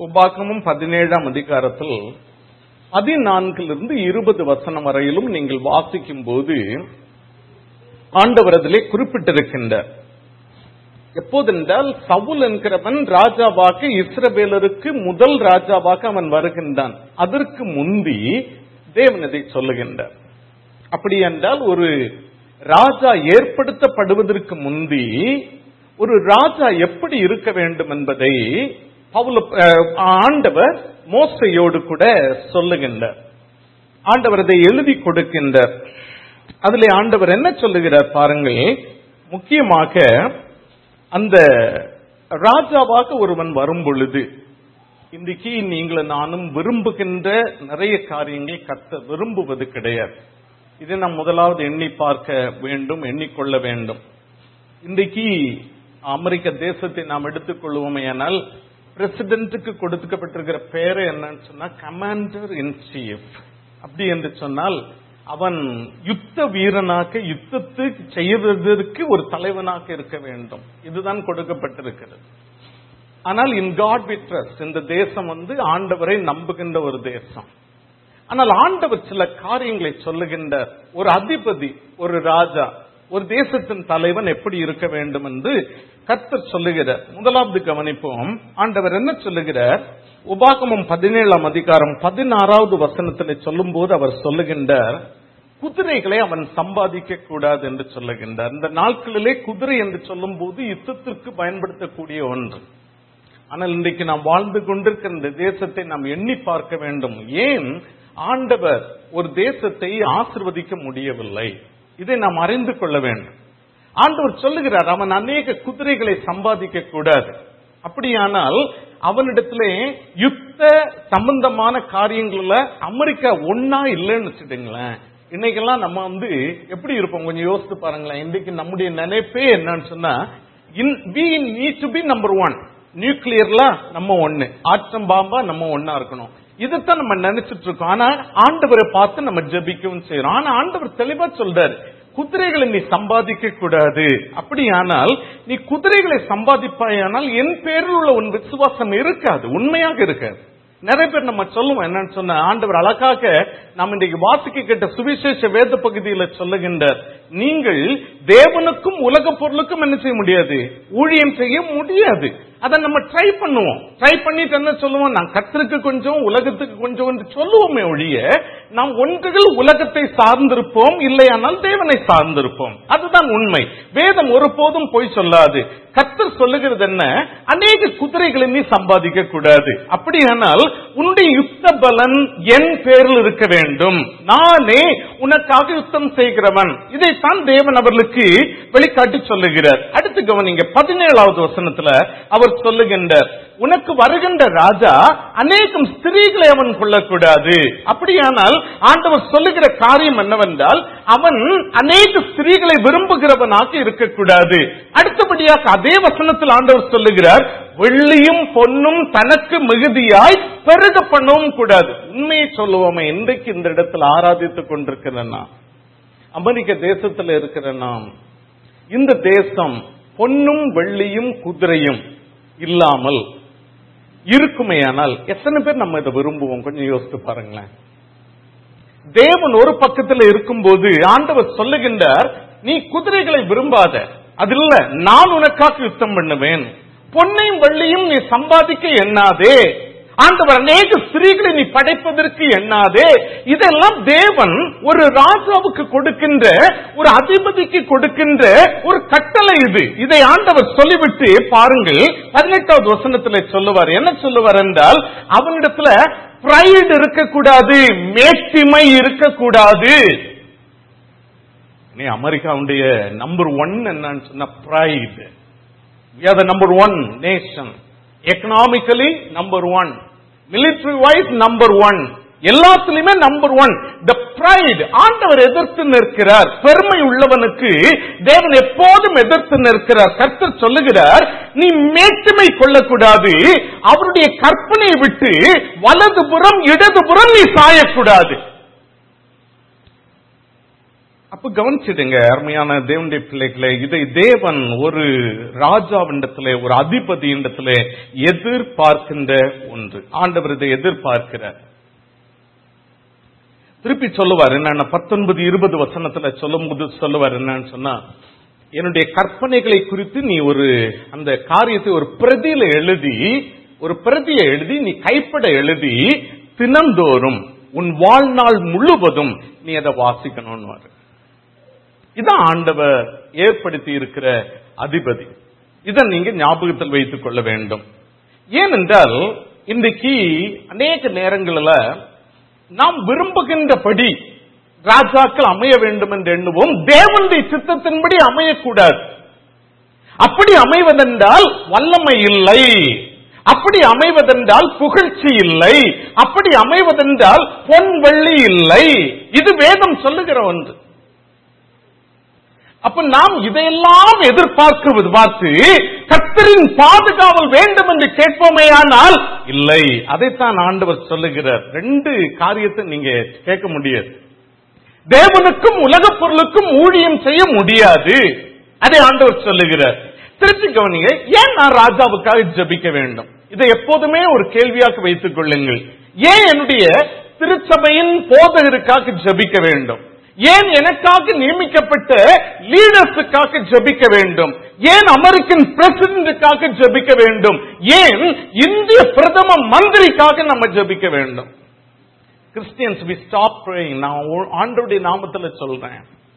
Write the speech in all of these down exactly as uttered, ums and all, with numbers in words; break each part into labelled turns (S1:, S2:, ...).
S1: உபாகமம் பதினேழாம் அதிகாரத்தில் பதினான்கிலிருந்து இருபது வசனம் வரையிலும் நீங்கள் வாசிக்கும் போது ஆண்டவர் அதிலே குறிப்பிட்டிருக்கின்றார். எப்போதென்றால் சவுல் என்கிறவன் ராஜாவாக இஸ்ரவேலருக்கு முதல் ராஜாவாக அவன் வருகின்றான். அதற்கு முந்தி தேவன் இதை சொல்லுகின்றார். அப்படி என்றால் ஒரு ராஜா ஏற்படுத்தப்படுவதற்கு முந்தி ஒரு ராஜா எப்படி இருக்க வேண்டும் என்பதை ஆண்டவர் மோசையோடு கூட சொல்லுகின்றார். ஆண்டவர் அதை எழுதி கொடுக்கின்றார். அதிலே ஆண்டவர் என்ன சொல்லுகிறார் பாருங்கள். முக்கியமாக அந்த ராஜாவாக ஒருவன் வரும் பொழுது, இன்றைக்கு நீங்களும் நானும் விரும்புகின்ற நிறைய காரியங்கள் கத்த விரும்புவது கிடையாது. இதை நாம் முதலாவது எண்ணி பார்க்க வேண்டும், எண்ணிக்கொள்ள வேண்டும். இன்றைக்கு அமெரிக்க தேசத்தை நாம் எடுத்துக்கொள்வோமே ஆனால் பிரசிடென்ட்டுக்கு கொடுக்கப்பட்டிருக்கிற பேரு என்னன்னு சொன்னா கமாண்டர் இன் சீஃப். அப்படி என்று சொன்னால் அவன் யுத்த வீரனாக யுத்தத்துக்கு செய்வதற்கு ஒரு தலைவனாக இருக்க வேண்டும். இதுதான் கொடுக்கப்பட்டிருக்கிறது. ஆனால் இன் காட் வி ட்ரஸ்ட், இந்த தேசம் வந்து ஆண்டவரை நம்புகின்ற ஒரு தேசம். ஆனால் ஆண்டவர் சில காரியங்களை சொல்லுகின்ற ஒரு அதிபதி, ஒரு ராஜா, ஒரு தேசத்தின் தலைவன் எப்படி இருக்க வேண்டும் என்று கர்த்தர் சொல்லுகிறார். முதலாவது கவனிப்போம். ஆண்டவர் என்ன சொல்லுகிறார்? உபாகமம் பதினேழாம் அதிகாரம் பதினாறாவது வசனத்தில் சொல்லும் போது அவர் சொல்லுகின்றார், குதிரைகளை அவன் சம்பாதிக்க கூடாது என்று சொல்லுகின்றார். இந்த நாட்களிலே குதிரை என்று சொல்லும் போது யுத்தத்திற்கு பயன்படுத்தக்கூடிய ஒன்று. ஆனால் இன்றைக்கு நாம் வாழ்ந்து கொண்டிருக்கிற இந்த தேசத்தை நாம் எண்ணி பார்க்க வேண்டும். ஏன் ஆண்டவர் ஒரு தேசத்தை ஆசீர்வதிக்க முடியவில்லை? இதை நாம் அறிந்து கொள்ள வேண்டும். ஆண்டவர் சொல்லுகிறார், அவன் அநேக குதிரைகளை சம்பாதிக்க கூடாது. அப்படியானால் அவனிடத்திலே யுத்த சம்பந்தமான காரியங்கள்ல அமெரிக்கா ஒன்னா இல்லைன்னு வச்சுட்டீங்களேன். இன்னைக்கெல்லாம் நம்ம வந்து எப்படி இருப்போம் கொஞ்சம் யோசித்து பாருங்களேன். இன்றைக்கு நம்முடைய நினைப்பே என்னன்னு சொன்னா, we need to be number one. நியூக்ளியர்ல நம்ம ஒண்ணு, ஆட்டம் பாம்பா நம்ம ஒன்னா இருக்கணும். இதைத்தான் நம்ம நினைச்சிட்டு இருக்கோம். ஆனா ஆண்டவரை பார்த்து நம்ம ஜெபிக்கவும் செய்யறோம். ஆனா ஆண்டவர் தெளிவா சொல்றாரு, குதிரைகளை நீ சம்பாதிக்க கூடாது. அப்படியானால் நீ குதிரைகளை சம்பாதிப்பாயானால் என் பேரில் உள்ள உன் விசுவாசம் இருக்காது, உண்மையாக இருக்காது. நிறைய பேர் நம்ம சொல்லுவோம் என்னன்னு சொன்ன, ஆண்டவர் அழகாக நாம் இன்றைக்கு வாசிக்க கேட்ட சுவிசேஷ வேத பகுதியில சொல்லுகின்றார், நீங்கள் தேவனுக்கும் உலக பொருளுக்கும் என்ன செய்ய முடியாது, ஊழியம் செய்ய முடியாது. அதை நம்ம ட்ரை பண்ணுவோம். ட்ரை பண்ணிட்டு என்ன சொல்லுவோம், நான் கர்த்தருக்கு கொஞ்சம் உலகத்துக்கு கொஞ்சம் என்று சொல்லுவோமே ஒழிய, நாம் ஒன்றுகள் உலகத்தை சார்ந்திருப்போம், இல்லையானால் தேவனை சார்ந்திருப்போம். அதுதான் உண்மை. வேதம் ஒருபோதும் போய் சொல்லாது. கர்த்தர் சொல்லுகிறது என்ன, அநேக குதிரைகளை நீ சம்பாதிக்க கூடாது. அப்படியானால் உன்னுடைய யுத்த பலன் என் பேரில் இருக்க வேண்டும், நானே உனக்காக யுத்தம் செய்கிறவன். இதைத்தான் தேவன் அவர்களுக்கு வெளிக்காட்டி சொல்லுகிறார். அடுத்து கவனிங்க, பதினேழாவது வசனத்துல அவர் சொல்லுகின்றார், உனக்கு வருகின்ற ராஜா அநேகம் ஸ்திரீகளை அவன் கொள்ளக்கூடாது. அப்படியானால் ஆண்டவர் சொல்லுகிற காரியம் என்னவென்றால், அவன் அநேக ஸ்திரீகளை விரும்புகிறவனாக இருக்கக்கூடாது. அடுத்தபடியாக அதே வசனத்தில் ஆண்டவர் சொல்லுகிறார், வெள்ளியும் பொன்னும் தனக்கு மிகுதியாய் பெருக பண்ணவும் கூடாது. உண்மையை சொல்லுவோமே, இன்றைக்கு இந்த இடத்தில் ஆராதித்துக் கொண்டிருக்கிற நாம், அமெரிக்க தேசத்தில் இருக்கிற நாம், இந்த தேசம் பொன்னும் வெள்ளியும் குதிரையும் இல்லாமல் இருக்குமேயானால் எத்தனை பேர் நம்ம இதை விரும்புவோம்? கொஞ்சம் யோசித்து பாருங்களேன். தேவன் ஒரு பக்கத்தில் இருக்கும் போது ஆண்டவர் சொல்லுகின்றார், நீ குதிரைகளை விரும்பாத, அது இல்ல, நான் உனக்காக யுத்தம் பண்ணுவேன். பொன்னையும் வெள்ளியும் நீ சம்பாதிக்க எண்ணாதே. ஆண்டவர் அநேக ஸ்திரீகளை நீ படைப்பதற்கு எண்ணாதே. இதெல்லாம் தேவன் ஒரு ராஜாவுக்கு கொடுக்கின்ற, ஒரு அதிபதிக்கு கொடுக்கின்ற ஒரு கட்டளை. இது இதை ஆண்டவர் சொல்லிவிட்டு பாருங்கள், பதினெட்டாவது வசனத்தில் சொல்லுவார். என்ன சொல்லுவார் என்றால், அவனிடத்துல பிரைட் இருக்கக்கூடாது, மேட்டிமை இருக்கக்கூடாது. நீ அமெரிக்காவுடைய நம்பர் ஒன் என்னன்னு சொன்ன pride. We are the number one nation. Economically number one, military wise number one, எல்லாத்திலுமே நம்பர் ஒன். The pride, ஆண்டவர் எதிர்த்து நிற்கிறார். பெருமை உள்ளவனுக்கு தேவன் எப்போதும் எதிர்த்து நிற்கிறார். கர்த்தர் சொல்லுகிறார், நீ மேட்டுமை கொள்ளக்கூடாது. அவருடைய கற்பனையை விட்டு வலதுபுறம் இடதுபுறம் நீ சாயக்கூடாது. அப்ப கவனிச்சிடுங்க அருமையான தேவனுடைய பிள்ளைகளே, இதை தேவன் ஒரு ராஜாவிடத்திலே, ஒரு அதிபதியிடத்திலே எதிர்பார்க்கின்ற ஒன்று. ஆண்டவர் இதை எதிர்பார்க்கிறார். திருப்பி சொல்லுவார் என்னன்னா, பத்தொன்பது இருபது வசனத்துல சொல்லும் போது சொல்லுவார் என்னன்னு சொன்னா, என்னுடைய கற்பனைகளை குறித்து நீ ஒரு அந்த காரியத்தை ஒரு பிரதியில எழுதி, ஒரு பிரதியை எழுதி நீ கைப்பட எழுதி தினந்தோறும் உன் வாழ்நாள் முழுவதும் நீ அதை வாசிக்கணும்னு. இதான் ஆண்டவர் ஏற்படுத்தி இருக்கிற அதிபதி. இதை நீங்க ஞாபகத்தில் வைத்துக் கொள்ள வேண்டும். ஏனென்றால் இன்றைக்கு அநேக நேரங்களில் நாம் விரும்புகின்றபடி ராஜாக்கள் அமைய வேண்டும் என்று எண்ணுவோம். தேவனுடைய சித்தத்தின்படி அமையக்கூடாது. அப்படி அமைவதென்றால் வல்லமை இல்லை, அப்படி அமைவதென்றால் புகழ்ச்சி இல்லை, அப்படி அமைவதென்றால் பொன் வெள்ளி இல்லை. இது வேதம் சொல்லுகிற ஒன்று. அப்ப நாம் இதையெல்லாம் எதிர்பார்க்கிறது பார்த்து கர்த்தரின் பாதுகாவல் வேண்டும் என்று கேட்போமேயானால் இல்லை. அதைத்தான் ஆண்டவர் சொல்லுகிறார். ரெண்டு காரியத்தை நீங்க கேட்க முடியாது. தேவனுக்கும் உலக பொருளுக்கும் ஊழியம் செய்ய முடியாது. அதை ஆண்டவர் சொல்லுகிறார். திருச்சி கவனிங்க, ஏன் நான் ராஜாவுக்காக ஜபிக்க வேண்டும்? இதை எப்போதுமே ஒரு கேள்வியாக வைத்துக் கொள்ளுங்கள். ஏன் என்னுடைய திருச்சபையின் போதகருக்காக ஜபிக்க வேண்டும்? ஏன் எனக்காக நியமிக்கப்பட்ட லீடர்ஸுக்காக ஜபிக்க வேண்டும்? ஏன் அமெரிக்கன் பிரசிடென்ட்டுக்காக ஜபிக்க வேண்டும்? ஏன் இந்திய பிரதம மந்திரிக்காக நம்ம ஜபிக்க வேண்டும்? Christians we stop praying. நான் ஆண்டவருடைய நாமத்துல சொல்றேன்.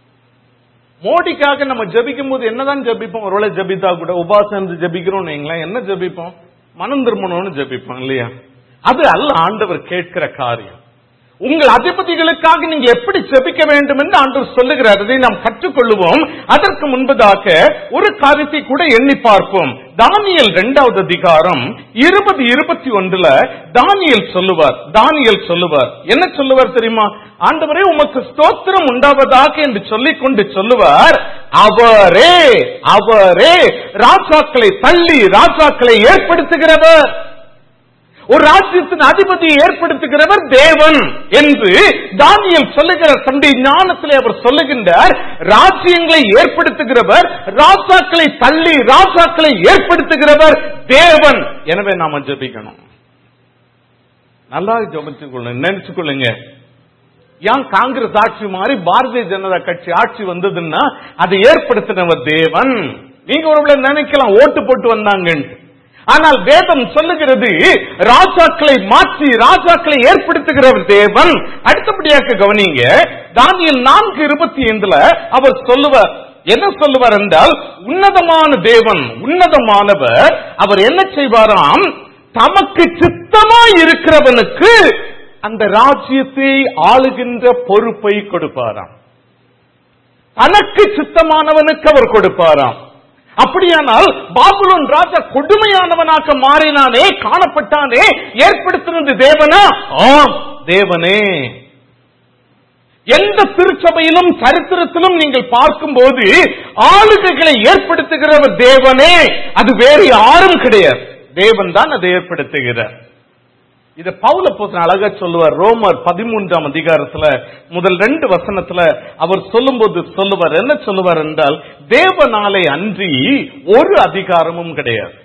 S1: மோடிக்காக நம்ம ஜபிக்கும் போது என்னதான் ஜபிப்போம்? ஒருவேளை ஜபித்தா கூட உபாசம் ஜபிக்கிறோம், என்ன ஜபிப்போம்? மனம் திரும்பணும்னு ஜபிப்போம் இல்லையா? அது அல்ல ஆண்டவர் கேட்கிற காரியம். உங்கள் அதிபதிகளுக்காக நீங்க எப்படி ஜெபிக்க வேண்டும் என்று ஆண்டவர் சொல்லுகிறார். அதை நாம் கற்றுக்கொள்வோம். அதற்கு முன்பதாக ஒரு காரியத்தை கூட எண்ணி பார்ப்போம். தானியேல் இரண்டாவது அதிகாரம் இருபது இருபத்தி ஒன்றுல தானியேல் சொல்லுவார். தானியேல் சொல்லுவார் என்ன சொல்லுவார் தெரியுமா? ஆண்டவரே உமக்கு ஸ்தோத்திரம் உண்டாவதாக என்று சொல்லிக் கொண்டு சொல்லுவார், அவரே அவரே ராஜாக்களை தள்ளி ராஜாக்களை ஏற்படுத்துகிறவர், ஒரு ராஜ்யத்தின் அதிபதியை ஏற்படுத்துகிறவர் தேவன் என்று தானியேல் சொல்லுகிறார். தன்னுடைய ஞானத்திலே அவர் சொல்லுகின்றார், ராஜ்யங்களை ஏற்படுத்துகிறவர், ராஜாக்களை தள்ளி ராஜாக்களை ஏற்படுத்துகிறவர் தேவன். எனவே நாம ஜெபிக்கணும். நல்லா ஜெபிச்சு கொள்ளுங்க, நினைச்சு கொள்ளுங்க. ஏன் காங்கிரஸ் ஆட்சி மாதிரி பாரதிய ஜனதா கட்சி ஆட்சி வந்ததுன்னா அதை ஏற்படுத்தினவர் தேவன். நீங்க ஒருவேளை நினைக்கலாம் ஓட்டு போட்டு வந்தாங்க, ஆனால் வேதம் சொல்லுகிறது ராஜாக்களை மாற்றி ராஜாக்களை ஏற்படுத்துகிறவர் தேவன். அடுத்தபடியாக கவனிங்க, தானியேல் நான்கு இருபத்தி ஐந்துல அவர் சொல்லுவார், என்ன சொல்லுவார் என்றால், உன்னதமான தேவன் உன்னதமானவர் அவர் என்ன செய்வாராம், தமக்கு சித்தமாய் இருக்கிறவனுக்கு அந்த ராஜ்யத்தை ஆளுகின்ற பொறுப்பை கொடுப்பாராம். தனக்கு சித்தமானவனுக்கு அவர் கொடுப்பாராம். அப்படியானால் பாபிலோன் ராஜா கொடுமையானவனாக மாறினானே, காணப்பட்டானே, ஏற்படுத்தினது தேவனா? ஆம், தேவனே. எந்த திருச்சபையிலும் சரித்திரத்திலும் நீங்கள் பார்க்கும்போது ஆளுகைகளை ஏற்படுத்துகிறவர் தேவனே, அது வேறு யாரும் கிடையாது. தேவன் தான் அதை ஏற்படுத்துகிறார். இத பவுல் அப்போஸ்தலன் அழகா சொல்லுவார். ரோமர் பதிமூன்றாம் அதிகாரத்துல முதல் ரெண்டு வசனத்துல அவர் சொல்லும் போது சொல்லுவார், என்ன சொல்லுவார் என்றால், தேவனாலே அன்றி ஒரு அதிகாரமும் கிடையாது.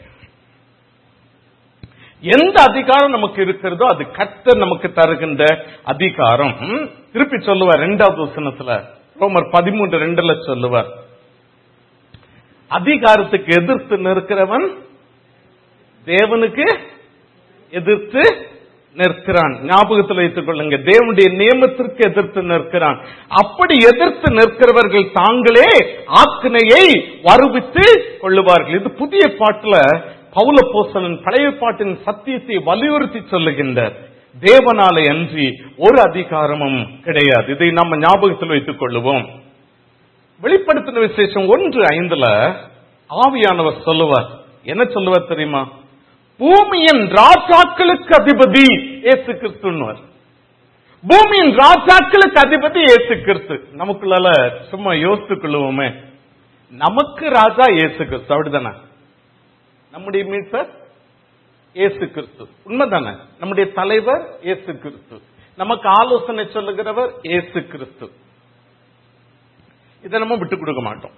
S1: எந்த அதிகாரம் நமக்கு இருக்கிறதோ அது கர்த்தர் நமக்கு தருகின்ற அதிகாரம். திருப்பி சொல்லுவார் இரண்டாவது வசனத்துல, ரோமர் பதிமூன்று ரெண்டுல சொல்லுவார், அதிகாரத்துக்கு எதிர்த்து நிற்கிறவன் தேவனுக்கு எதிர்த்து நிற்கிறான். ஞாபகத்தில் வைத்துக் கொள்ளுங்க, தேவனுடைய நியமத்திற்கு எதிர்த்து நிற்கிறான். அப்படி எதிர்த்து நிற்கிறவர்கள் தாங்களே ஆக்கினையை வருவித்து கொள்ளுவார்கள். இது புதிய பாட்டுல பவுல் அப்போஸ்தலன் பழைய பாட்டின் சத்தியத்தை வலியுறுத்தி சொல்லுகின்றார். தேவனாலே அன்றி ஒரு அதிகாரமும் கிடையாது. இதை நம்ம ஞாபகத்தில் வைத்துக் கொள்ளுவோம். வெளிப்படுத்தின விசேஷம் ஒன்று ஐந்துல ஆவியானவர் சொல்லுவார், என்ன சொல்லுவார் தெரியுமா? பூமியின் ராஜாக்களுக்கு அதிபதி இயேசு கிறிஸ்து. பூமியின் ராஜாக்களுக்கு அதிபதி இயேசு கிறிஸ்து. நமக்குள்ள சும்மா யோசித்துக் கொள்ளுவோமே, நமக்கு ராஜா இயேசு கிறிஸ்து, அப்படித்தானே? நம்முடைய மீட்பர் இயேசு கிறிஸ்து, உண்மைதானே? நம்முடைய தலைவர் இயேசு கிறிஸ்து, நமக்கு ஆலோசனை சொல்லுகிறவர் இயேசு கிறிஸ்து. இதை நம்ம விட்டு கொடுக்க மாட்டோம்.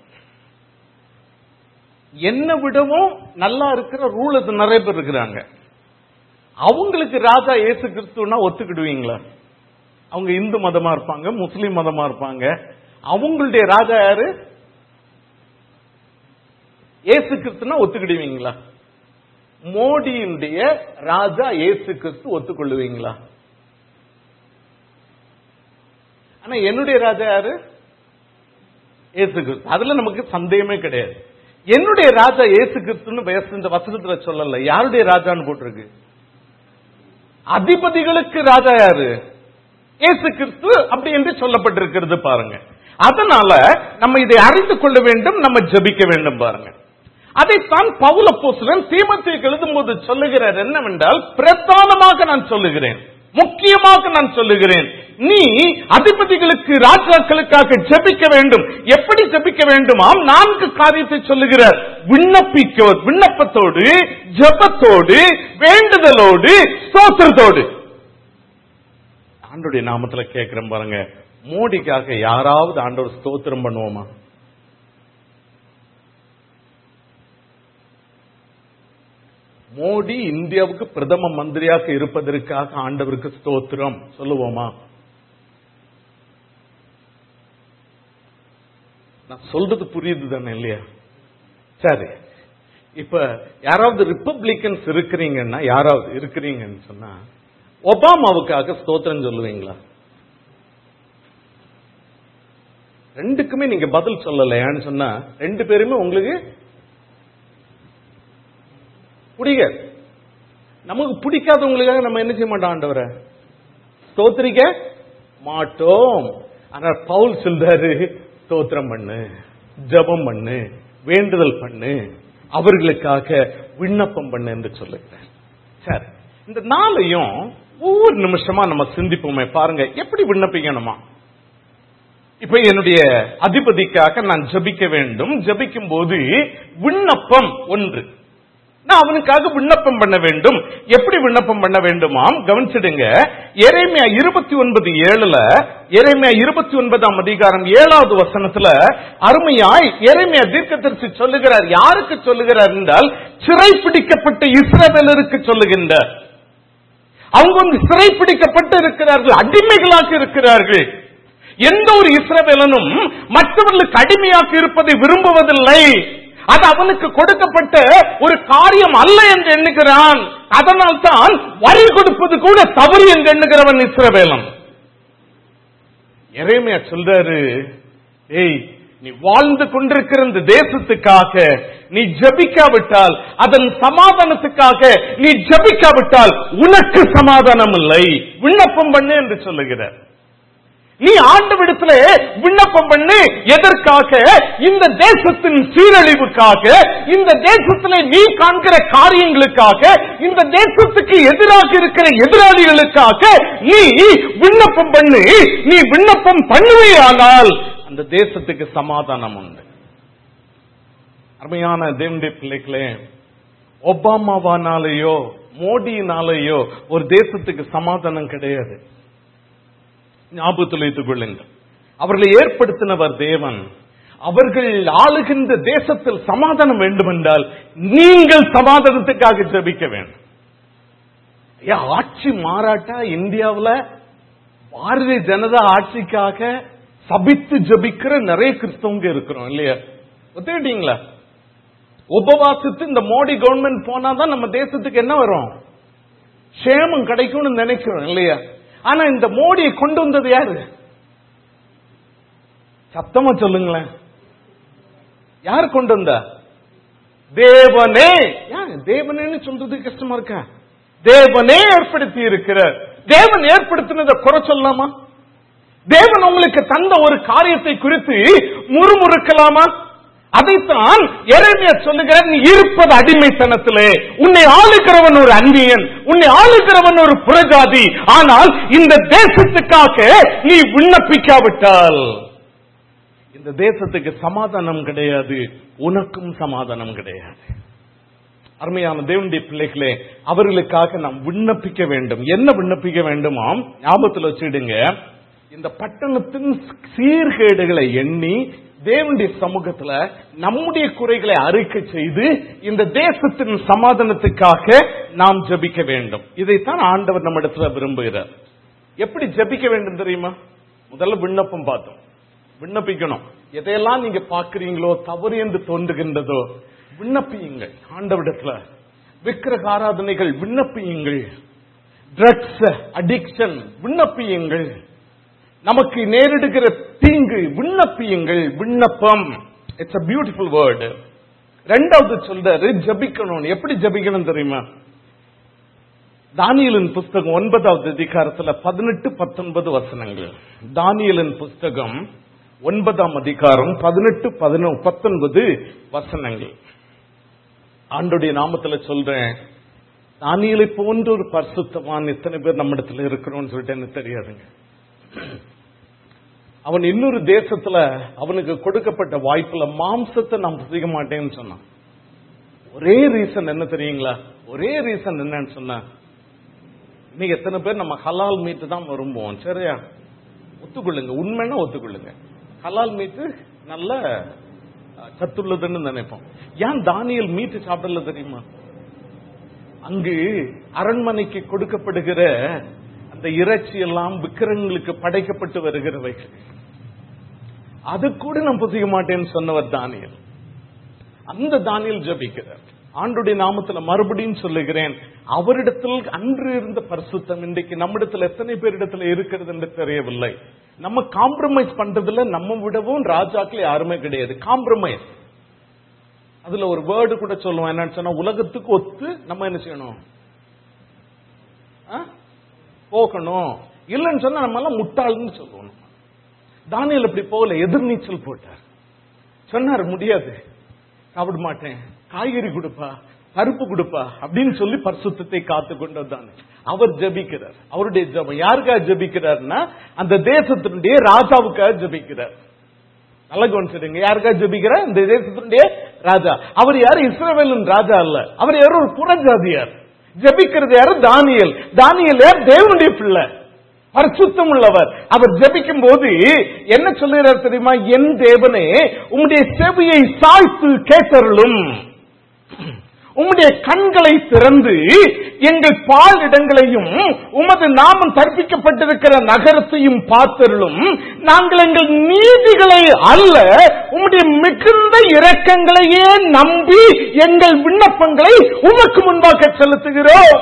S1: என்ன விடவும் நல்லா இருக்கிற ரூலர்ஸ் நிறைய பேர் இருக்கிறாங்க. அவங்களுக்கு ராஜா இயேசு கிறிஸ்துவனா ஒத்துக்கிடுவீங்களா? அவங்க இந்து மதமா இருப்பாங்க, முஸ்லிம் மதமா இருப்பாங்க. அவங்களுடைய ராஜா யாரு? இயேசு கிறிஸ்துனா ஒத்துக்கிடுவீங்களா? மோடியுடைய ராஜா இயேசு கிறிஸ்து ஒத்துக்கொள்ளுவீங்களா? ஆனா என்னுடைய ராஜா யாரு? இயேசு கிறிஸ்து. அதுல நமக்கு சந்தேகமே கிடையாது. என்னுடைய ராஜா இயேசு கிறிஸ்துன்னு இந்த வசனத்துல சொல்லல. யாருடைய ராஜான்னு போட்டிருக்கு? அதிபதிகளுக்கு ராஜா யாரு? இயேசு கிறிஸ்து அப்படி என்று சொல்லப்பட்டிருக்கிறது பாருங்க. அதனால நம்ம இதை அறிந்து கொள்ள வேண்டும், நம்ம ஜெபிக்க வேண்டும் பாருங்க. அதைத்தான் பவுல் அப்போஸ்தலன் தீமோத்தேயுக்கு எழுதும்போது சொல்லுகிறார் என்னவென்றால், பிரதானமாக நான் சொல்லுகிறேன், முக்கியமாக நான் சொல்லுகிறேன், நீ அதிபதிகளுக்கு ராஜாக்களுக்காக ஜெபிக்க வேண்டும். எப்படி ஜெபிக்க வேண்டுமாம்? நான்கு காரியத்தை சொல்லுகிறார். விண்ணப்பிக்க விண்ணப்பத்தோடு, ஜெபத்தோடு, வேண்டுதலோடு, ஸ்தோத்திரத்தோடு. ஆண்டவருடைய நாமத்துல கேட்கிறேன் பாருங்க, மோடிக்காக யாராவது ஆண்டவர் ஸ்தோத்திரம் பண்ணுவோமா? மோடி இந்தியாவுக்கு பிரதம மந்திரியாக இருப்பதற்காக ஆண்டவருக்கு ஸ்தோத்திரம் சொல்லுவோமா? நான் சொல்றது புரியுது தானே இல்லையா? சரி, இப்ப யாராவது ரிப்பப்ளிகன்ஸ் இருக்கிறீங்கன்னா, யாராவது இருக்கிறீங்கன்னு சொன்னா ஒபாமாவுக்காக ஸ்தோத்திரம் சொல்லுவீங்களா? ரெண்டுக்குமே நீங்க பதில் சொல்லலையான்னு சொன்னா ரெண்டு பேருமே உங்களுக்கு பிடிக்காது. நமக்கு பிடிக்காதவங்களுக்காக நம்ம என்ன செய்ய மாட்டோம்? ஆண்டவரை ஸ்தோத்திரிக்க மாட்டோம். ஆனா பவுல் சொல்றாரு, ஸ்தோத்திரம் பண்ணு, ஜெபம் பண்ணு, வேண்டுதல் பண்ணு, அவர்களுக்காக விண்ணப்பம் பண்ணு என்று சொல்லுகிறார். சரி, இந்த நாளையும் ஒவ்வொரு நிமிஷமா நம்ம சிந்திப்போமே பாருங்க, எப்படி விண்ணப்பிக்கணுமா? இப்ப என்னுடைய அதிபதிக்காக நான் ஜெபிக்க வேண்டும். ஜெபிக்கும் போது விண்ணப்பம் ஒன்று, நான் அவனுக்காக விண்ணப்பம் பண்ண வேண்டும். எப்படி விண்ணப்பம் பண்ண வேண்டுமாம்? கவனிச்சிடுங்க. எரேமியா இருபத்தி ஒன்பது ஏழுல எரேமியா இருபத்தி ஒன்பதாம் அதிகாரம் ஏழாவது வசனத்துல அருமையாய் எரேமியா தீர்க்கதரிசி சொல்லுகிறார். யாருக்கு சொல்லுகிறார் என்றால், சிறை பிடிக்கப்பட்ட இஸ்ரவேலருக்கு சொல்லுகின்றார். அவங்க வந்து சிறை பிடிக்கப்பட்டு இருக்கிறார்கள், அடிமைகளாக இருக்கிறார்கள். எந்த ஒரு இஸ்ரவேலனும் மற்றவர்களுக்கு அடிமையாக இருப்பதை விரும்புவதில்லை. அது அவனுக்கு கொடுக்கப்பட்ட ஒரு காரியம் அல்ல என்று எண்ணுகிறான். அதனால் தான் வரி கொடுப்பது கூட தவறு என்று எண்ணுகிறவன் இஸ்ரவேலன். எரேமியா சொல்றாரு, ஏய், நீ வாழ்ந்து கொண்டிருக்கிற இந்த தேசத்துக்காக நீ ஜெபிக்காவிட்டால், அதன் சமாதானத்துக்காக நீ ஜெபிக்காவிட்டால் உனக்கு சமாதானம் இல்லை. விண்ணப்பம் பண்ணு என்று சொல்லுகிறார். நீ ஆண்டவரிடத்திலே விண்ணப்பம் பண்ணு. எதற்காக? இந்த தேசத்தின் சீரழிவுக்காக, இந்த தேசத்திலே நீ காண்கிற காரியங்களுக்காக, இந்த தேசத்துக்கு எதிராக இருக்கிற எதிராளிகளுக்காக நீ விண்ணப்பம் பண்ணு. நீ விண்ணப்பம் பண்ணுவேயானால் அந்த தேசத்துக்கு சமாதானம் உண்டு. அருமையான தேவனுடைய பிள்ளைகளே, ஒபாமாவானாலேயோ மோடியினாலேயோ ஒரு தேசத்துக்கு சமாதானம் கிடையாது. ஞாபகத்தில் வைத்துக் கொள்ளுங்கள், அவர்களை ஏற்படுத்தினவர் தேவன். அவர்கள் ஆளுகின்ற தேசத்தில் சமாதானம் வேண்டும் என்றால் நீங்கள் சமாதானத்துக்காக ஜெபிக்க வேண்டும். ஆட்சி மாறாட்டா இந்தியாவில் பாரதிய ஜனதா ஆட்சிக்காக சபித்து ஜெபிக்கிற நிறைய கிறிஸ்தவங்க இருக்கிறோம் இல்லையா? ஒத்துக்கிட்டீங்களா? உபவாசித்து இந்த மோடி கவர்மெண்ட் போனாதான் நம்ம தேசத்துக்கு என்ன வரும்? சேமம் கிடைக்கும்னு நினைக்கிறோம் இல்லையா? ஆனா இந்த மோடியை கொண்டு வந்தது யாரு? சத்தமா சொல்லுங்களேன், யார் கொண்டு வந்த? தேவனே. தேவனேன்னு சொல்றது கஷ்டமா இருக்கா? தேவனே ஏற்படுத்தி இருக்கிறார். தேவன் ஏற்படுத்தினதை குறை சொல்லலாமா? தேவன் உங்களுக்கு தந்த ஒரு காரியத்தை குறித்து முறுமுறுக்கலாமா? அதைத்தான் எரேமியா சொல்லுகிறார், நீ இருப்பது அடிமைத்தனத்திலே, உன்னை ஆளுகிறவன் ஒரு அந்நியன், உன்னை ஆளுகிறவன் ஒரு புறஜாதி. ஆனால் இந்த தேசத்துக்காக நீ விண்ணப்பிக்காவிட்டால் இந்த தேசத்துக்கு சமாதானம் கிடையாது, உனக்கும் சமாதானம் கிடையாது. அருமையான தேவனுடைய பிள்ளைகளே, அவர்களுக்காக நாம் விண்ணப்பிக்க வேண்டும். என்ன விண்ணப்பிக்க வேண்டுமாம்? ஞாபகத்தில் வச்சுடுங்க, இந்த பட்டணத்தின் சீர்கேடுகளை எண்ணி தேவனுடைய சமூகத்துல நம்முடைய குறைகளை அறிக்கை செய்து இந்த தேசத்தின் சமாதானத்துக்காக நாம் ஜெபிக்க வேண்டும். இதைத்தான் ஆண்டவர் நம்ம இடத்துல விரும்புகிறார். எப்படி ஜெபிக்க வேண்டும் தெரியுமா? முதல்ல விண்ணப்பம் பார்த்தோம். விண்ணப்பிக்கணும். எதையெல்லாம் நீங்க பாக்குறீங்களோ, தவறு என்று தோன்றுகின்றதோ விண்ணப்பியுங்கள் ஆண்டவரிடத்துல. விக்கிரக ஆராதனைகள் விண்ணப்பியுங்கள். Drugs addiction விண்ணப்பியுங்கள். நமக்கு நேரிடுகிற தீங்கு விண்ணப்பியுங்கள். விண்ணப்பம் இட்ஸ் a beautiful word. ரெண்டாவது சொல்றாரு ஜெபிக்கணும். எப்படி ஜெபிக்கணும் தெரியுமா? தானியேலின் புஸ்தகம் ஒன்பதாவது அதிகாரத்துல பதினெட்டு பத்தொன்பது வசனங்கள். தானியேலின் புஸ்தகம் ஒன்பதாம் அதிகாரம் பதினெட்டு பத்தொன்பது வசனங்கள். ஆண்டோடைய நாமத்துல சொல்றேன், தானியேலை போன்ற ஒரு பரிசுத்தவான் எத்தனை பேர் நம்ம இடத்துல இருக்கிறோம்னு சொல்லிட்டு எனக்கு தெரியாதுங்க. அவன் இன்னொரு தேசத்துல அவனுக்கு கொடுக்கப்பட்ட வாய்ப்புல மாம்சத்தை நான் புசிக்க மாட்டேன்னு சொன்னான். ஒரே ரீசன் என்ன தெரியுங்களா? ஒரே ரீசன் என்னன்னு சொன்ன, இன்னைக்கு எத்தனை பேர் நம்ம ஹலால் மீட்டு தான் விரும்புவோம். சரியா? ஒத்துக்கொள்ளுங்க, உண்மைன்னா ஒத்துக்கொள்ளுங்க. ஹலால் மீட்டு நல்ல சத்துள்ளதுன்னு நினைப்போம். ஏன் தானியேல் மீட்டு சாப்பிடல தெரியுமா? அங்கு அரண்மனைக்கு கொடுக்கப்படுகிற அந்த இறைச்சி எல்லாம் விக்கிரங்களுக்கு படைக்கப்பட்டு வருகிறவைகள், அது கூட நான் புசிக்க மாட்டேன்னு சொன்னவர் தானியேல். அந்த தானியேல் ஜெபிக்கிறார். ஆண்டுடைய நாமத்துல மறுபடியும் சொல்லுகிறேன், அவரிடத்தில் அன்று இருந்த பரிசுத்தம் இன்றைக்கு நம்மிடத்தில் எத்தனை பேரிடத்துல இருக்கிறது என்று தெரியவில்லை. நம்ம காம்ப்ரமைஸ் பண்றதுல நம்ம விடவும் ராஜாக்கள் யாருமே கிடையாது. காம்ப்ரமைஸ், அதுல ஒரு வேர்டு கூட சொல்லுவோம். என்னன்னு சொன்னா, உலகத்துக்கு ஒத்து நம்ம என்ன செய்யணும், போகணும். இல்லைன்னு சொன்னா நம்ம எல்லாம் முட்டாள்னு சொல்லணும். தானியேல் அப்படி போகல, எதிர்நீச்சல் போட்டார். சொன்னார், முடியாது, சாப்பிட மாட்டேன், காய்கறி கொடுப்பா, பருப்பு கொடுப்பா அப்படின்னு சொல்லி பரிசுத்தத்தை காத்து கொண்டதான் அவர் ஜெபிக்கிறார். அவருடைய ஜெபம் யாருக்காக ஜெபிக்கிறார்னா, அந்த தேசத்தினுடைய ராஜாவுக்காக ஜெபிக்கிறார். நல்ல கவனிச்சிடுங்க, யாருக்காக ஜெபிக்கிறார்? இந்த தேசத்தினுடைய ராஜா. அவர் யாரு? இஸ்ரவேலின் ராஜா அல்ல, அவர் யாரும் ஒரு புறஜாதியார். ஜெபிக்கிறது யாரு? தானியேல். தானியேல் யார்? தேவனுடைய பிள்ளை, பரிசுத்தம் உள்ளவர். அவர் ஜெபிக்கும் போது என்ன சொல்லுகிறார் தெரியுமா? என் தேவனே, உம்முடைய செவியை சாய்த்து கேட்டருளும், உம்முடைய கண்களை திறந்து எங்கள் பால் இடங்களையும் உமது நாமம் தற்பிக்கப்பட்டிருக்கிற நகரத்தையும் பார்த்தருளும். நாங்கள் எங்கள் நீதிகளை அல்ல, உம்முடைய மிகுந்த இரக்கங்களையே நம்பி எங்கள் விண்ணப்பங்களை உமக்கு முன்பாக செலுத்துகிறோம்.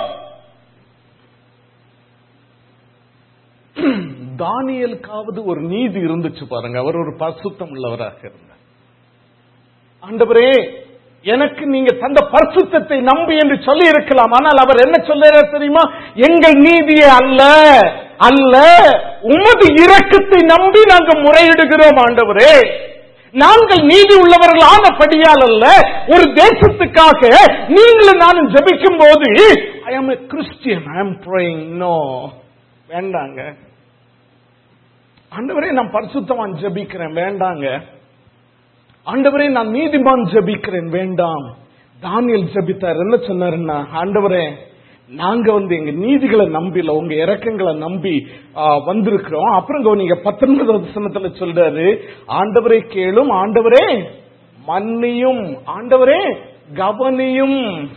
S1: தானியேலுக்காவது ஒரு நீதி இருந்துச்சு பாருங்க. அவர் ஒரு பரிசுத்தம் உள்ளவராக இருந்தார். ஆண்டவரே, எனக்கு நீங்க தந்த பரிசுத்தத்தை நம்பி என்று சொல்லி இருக்கலாம். ஆனால் அவர் என்ன சொல்றார் தெரியுமா? எங்கள் நீதியே அல்ல அல்ல உமது இரக்கத்தை நம்பி நாங்கள் முறையிடுகிறோம். ஆண்டவரே, நாங்கள் நீதி உள்ளவர்கள் ஆனபடியால் அல்ல, ஒரு தேசத்துக்காக நீங்களும் நானும் ஜெபிக்கும் போது ஐ ஆம் எ கிறிஸ்டியன், ஐ ஆம் ப்ரேயிங். நோ, வேண்டாங்க. ஆண்டவரே, நான் பரிசுத்தவான் ஜெபிக்கிறேன், வேண்டாங்க. ஆண்டவரே, நான் நீதிமான் ஜெபிக்கிறேன், வேண்டாம். தானியேல் ஜெபித்தார். என்ன சொன்னாருன்னா, ஆண்டவரே, நாங்க வந்து எங்க நீதிகளை நம்பில, உங்க இரக்கங்களை நம்பி வந்திருக்கிறோம். அப்புறம் நீங்க பத்தொன்பது வசனத்துல சொல்றாரு, ஆண்டவரே கேளும், ஆண்டவரே மன்னியும், ஆண்டவரே கவனியும்.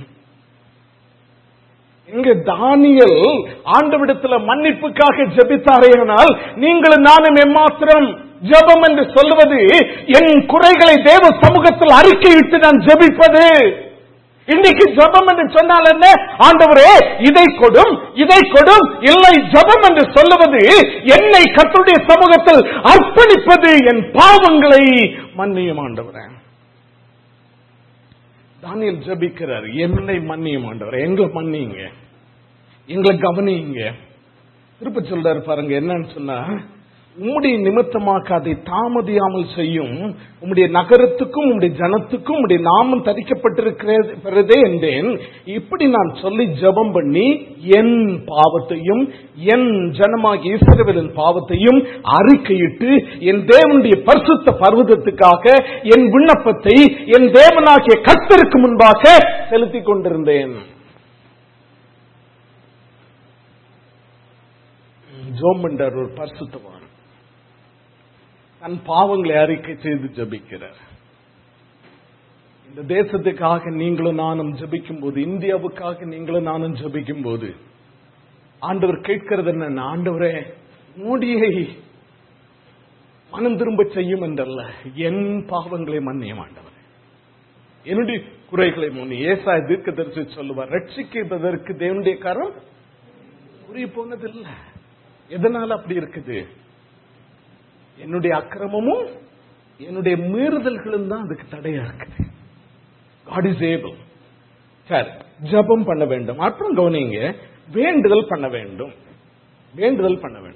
S1: இங்க தானியேல் ஆண்டவரிடத்துல மன்னிப்புக்காக ஜெபித்தாரேனால், நீங்களும் நானும் எம்மாத்திரம் ஜெபம் என்று சொல்லுவது என் குறைகளை தேவ சமூகத்தில் அறிக்கையிட்டு நான் ஜெபிப்பது. இன்னைக்கு ஜெபம் என்று சொன்னால் என்ன? ஆண்டவரே இதை கொடும், இதை கொடும். இல்லை, ஜெபம் என்று சொல்லுவது என்னை கர்த்தருடைய சமூகத்தில் அர்ப்பணிப்பது, என் பாவங்களை மன்னியும் ஆண்டவரே. தானியேல் ஜெபிக்கிறார், என்னை மன்னியும் ஆண்டவரே, எங்களை மன்னியுங்க, எங்களை கவனியுங்க. திருப்ப சொல்றாரு பாருங்க, என்னன்னு சொன்னா, உம்முடைய நிமித்தமாக அதை தாமதியாமல் செய்யும், உம்முடைய நகரத்துக்கும் உம்முடைய ஜனத்துக்கும் உம்முடைய நாமம் தரிக்கப்பட்டிருக்கிறதே என்றேன். இப்படி நான் சொல்லி ஜெபம் பண்ணி என் பாவத்தையும் என் ஜனமாகிய இஸ்ரவேலின் பாவத்தையும் அறிக்கையிட்டு என் தேவனுடைய பரிசுத்த பர்வதத்துக்காக என் விண்ணப்பத்தை என் தேவனாகிய கர்த்தருக்கு முன்பாக செலுத்திக் கொண்டிருந்தேன். ஜெபம் பண்றார் ஒரு பரிசுத்தவான். தன் பாவங்களை அறிக்கை செய்து ஜெபிக்கிறார். இந்த தேசத்துக்காக நீங்களும் நானும் ஜெபிக்கும் போது, இந்தியாவுக்காக நீங்களும் நானும் ஜெபிக்கும் போது ஆண்டவர் கேட்கிறது என்ன? ஆண்டவரே, மோடியை மனம் திரும்ப செய்யும் என்றல்ல, என் பாவங்களை மன்னியும் ஆண்டவர், என்னுடைய குறைகளை முன்னி. ஏசாயா தீர்க்கதரிசி சொல்லுவார், ரட்சிக்கிறதற்கு தேவனுடைய கரம் குறை போனதில்லை. எதனால அப்படி இருக்குது? என்னுடைய அக்கிரமமும் என்னுடைய மீறுதல்களும் தான் அதுக்கு தடையா இருக்குது. God is able. சரி, ஜெபம் பண்ண வேண்டும். அப்புறம் கவனிங்க, வேண்டுதல் பண்ண வேண்டும். வேண்டுதல் பண்ண வேண்டும்.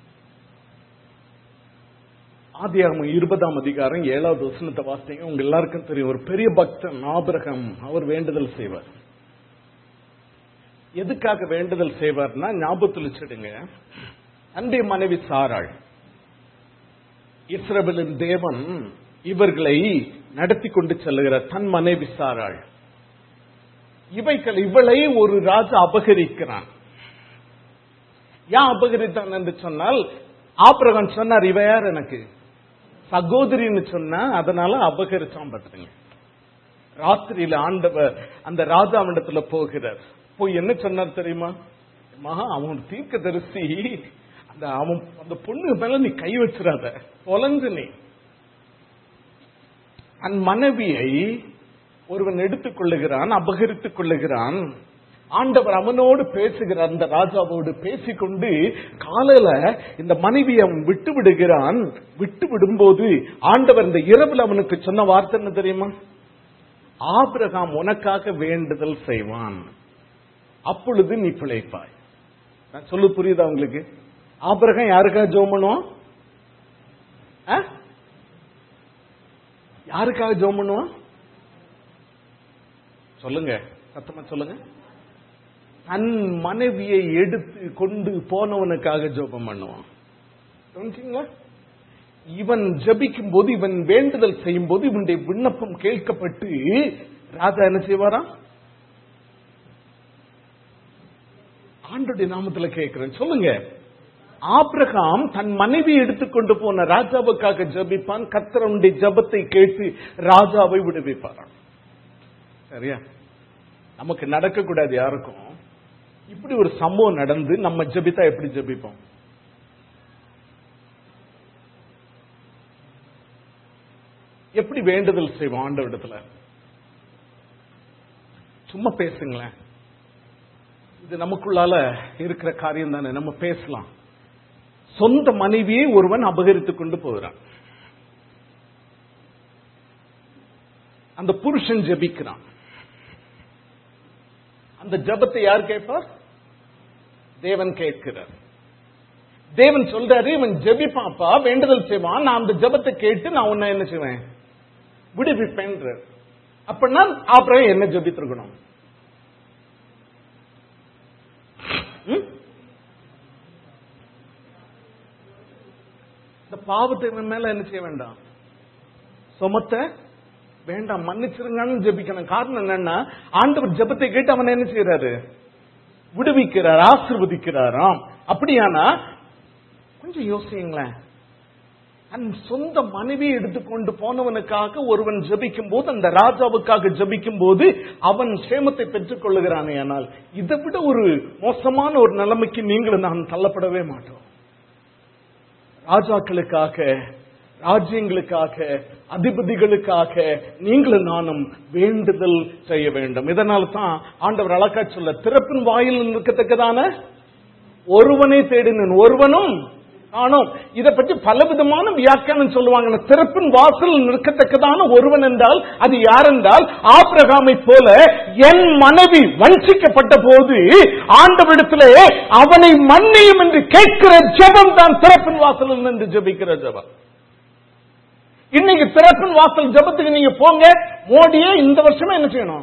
S1: ஆதியாகமம் இருபதாம் அதிகாரம் ஏழாவது வசனத்தை வாசிங்க. உங்க எல்லாருக்கும் தெரியும், ஒரு பெரிய பக்தன் ஆபிரகாம், அவர் வேண்டுதல் செய்வார். எதுக்காக வேண்டுதல் செய்வார்னா, ஞாபகத்தில் வச்சிடுங்க, தன்னுடைய மனைவி சாராள், இஸ்ரவேலின் தேவன் இவர்களை நடத்தி கொண்டு செல்லுகிறார். தன் மனைவி சாராள், இவைகள் இவளை ஒரு ராஜா அபகரிக்கிறான். ஏன் அபகரித்தான் என்று சொன்னால், ஆபிரகாம் சொன்னார், இவ யார் எனக்கு சகோதரின்னு சொன்ன, அதனால அபகரிச்சான். பார்த்துங்க, ராத்திரியில ஆண்டவர் அந்த ராஜாவிடத்துல போகிறார். போய் என்ன சொன்னார் தெரியுமா? மகா, அவன் தீர்க்கதரிசி, அந்த அவன் அந்த பொண்ணு மேல நீ கை வச்சிடாத, பொலந்து நீ. அந்த மனைவியை ஒருவன் எடுத்துக் கொள்ளுகிறான், அபகரித்துக் கொள்ளுகிறான். ஆண்டவர் அவனோடு பேசுகிறார், அந்த ராஜாவோடு பேசிக்கொண்டு காலையில இந்த மனைவியை அவன் விட்டு விடுகிறான். விட்டு விடும்போது ஆண்டவர் இந்த இரவில் அவனுக்கு சொன்ன வார்த்தை என்ன தெரியுமா? ஆபிரகாம் உனக்காக வேண்டுதல் செய்வான், அப்பொழுது நீ பிழைப்பாய். நான் சொல்லு புரியுதா உங்களுக்கு? ஆபிரகாம் யாருக்காக ஜெபம் பண்ணுவான்? யாருக்காக ஜெபம் பண்ணுவான்? சொல்லுங்க, சத்தமா சொல்லுங்க. தன் மனைவியை எடுத்து கொண்டு போனவனுக்காக ஜெபம் பண்ணுவான். இவன் ஜெபிக்கும் போது, இவன் வேண்டுதல் செய்யும் போது, இவனுடைய விண்ணப்பம் கேட்கப்பட்டு ராஜா என்ன செய்வாரா? ஆண்டவருடைய நாமத்துல கேட்கிறேன், சொல்லுங்க. ஆபிரகாம் தன் மனைவி எடுத்துக்கொண்டு போன ராஜாவுக்காக ஜெபிப்பான். கர்த்தருடைய ஜெபத்தை கேட்டு ராஜாவை விடுவிப்பாரான். சரியா? நமக்கு நடக்க கூடாது யாருக்கும். இப்படி ஒரு சம்பவம் நடந்து நம்ம ஜெபித்தா எப்படி ஜெபிப்போம்? எப்படி வேண்டுதல் செய்வோம் ஆண்டவரிடத்துல? சும்மா பேசுங்களேன். இது நமக்குள்ளால இருக்கிற காரியம் தானே, நம்ம பேசலாம். சொந்த மனைவியை ஒருவன் அபகரித்துக் கொண்டு போகிறான். அந்த புருஷன் ஜெபிக்கிறான். அந்த ஜெபத்தை யார் கேட்பார்? தேவன் கேட்கிறார். தேவன் சொல்றாரு, இவன் ஜெபிப்பாப்பா, வேண்டுதல் செய்வான், நான் அந்த ஜெபத்தை கேட்டு நான் உன்னை என்ன செய்வேன்? விடுவிப்பேன். அப்படின்னா அப்புறம் என்ன ஜெபித்திருக்கணும்? இந்த பாவத்தை மேல என்ன செய்ய வேண்டாம்? சுமத்த வேண்டாம், மன்னிச்சிருங்கன்னு ஜெபிக்கணும். காரணம் என்னன்னா, ஆண்டவர் ஜெபத்தை கேட்டு அவன் என்ன செய்யறாரு? விடுவிக்கிறார், ஆசீர்வதிக்கிறாராம். அப்படியானா கொஞ்சம் யோசிங்களேன். தன் சொந்த மனைவியை எடுத்துக்கொண்டு போனவனுக்காக ஒருவன் ஜெபிக்கும் போது, அந்த ராஜாவுக்காக ஜெபிக்கும் போது அவன் சேமத்தை பெற்றுக் கொள்ளுகிறானே. ஆனால் இதை விட ஒரு மோசமான ஒரு நிலைமைக்கு நீங்களும் நான் தள்ளப்படவே மாட்டோம். ராஜாக்களுக்காக, ராஜ்யங்களுக்காக, அதிபதிகளுக்காக நீங்களும் நானும் வேண்டுதல் செய்ய வேண்டும். இதனால தான் ஆண்டவர் அழகா சொல்ல, திறப்பின் வாயில் இருக்கத்தக்கதான ஒருவனை தேடினேன், ஒருவனும் காணோம். இதை பற்றி பலவிதமான வியாக்கியானம் சொல்லுவாங்க. திறப்பின் வாசல் நிற்கத்தக்கதான ஒருவன் என்றால் அது யார் என்றால், ஆபிரகாமை போல என் மனைவி வஞ்சிக்கப்பட்ட போது ஆண்டவரிடத்திலே அவனை மன்னியும் என்று கேட்கிற ஜெபம் தான் திறப்பின் வாசல் என்று ஜெபிக்கிற ஜெபம். இன்னைக்கு திறப்பின் வாசல் ஜெபத்துக்கு நீங்க போங்க, மோடியே இந்த வருஷமே என்ன செய்யணும்?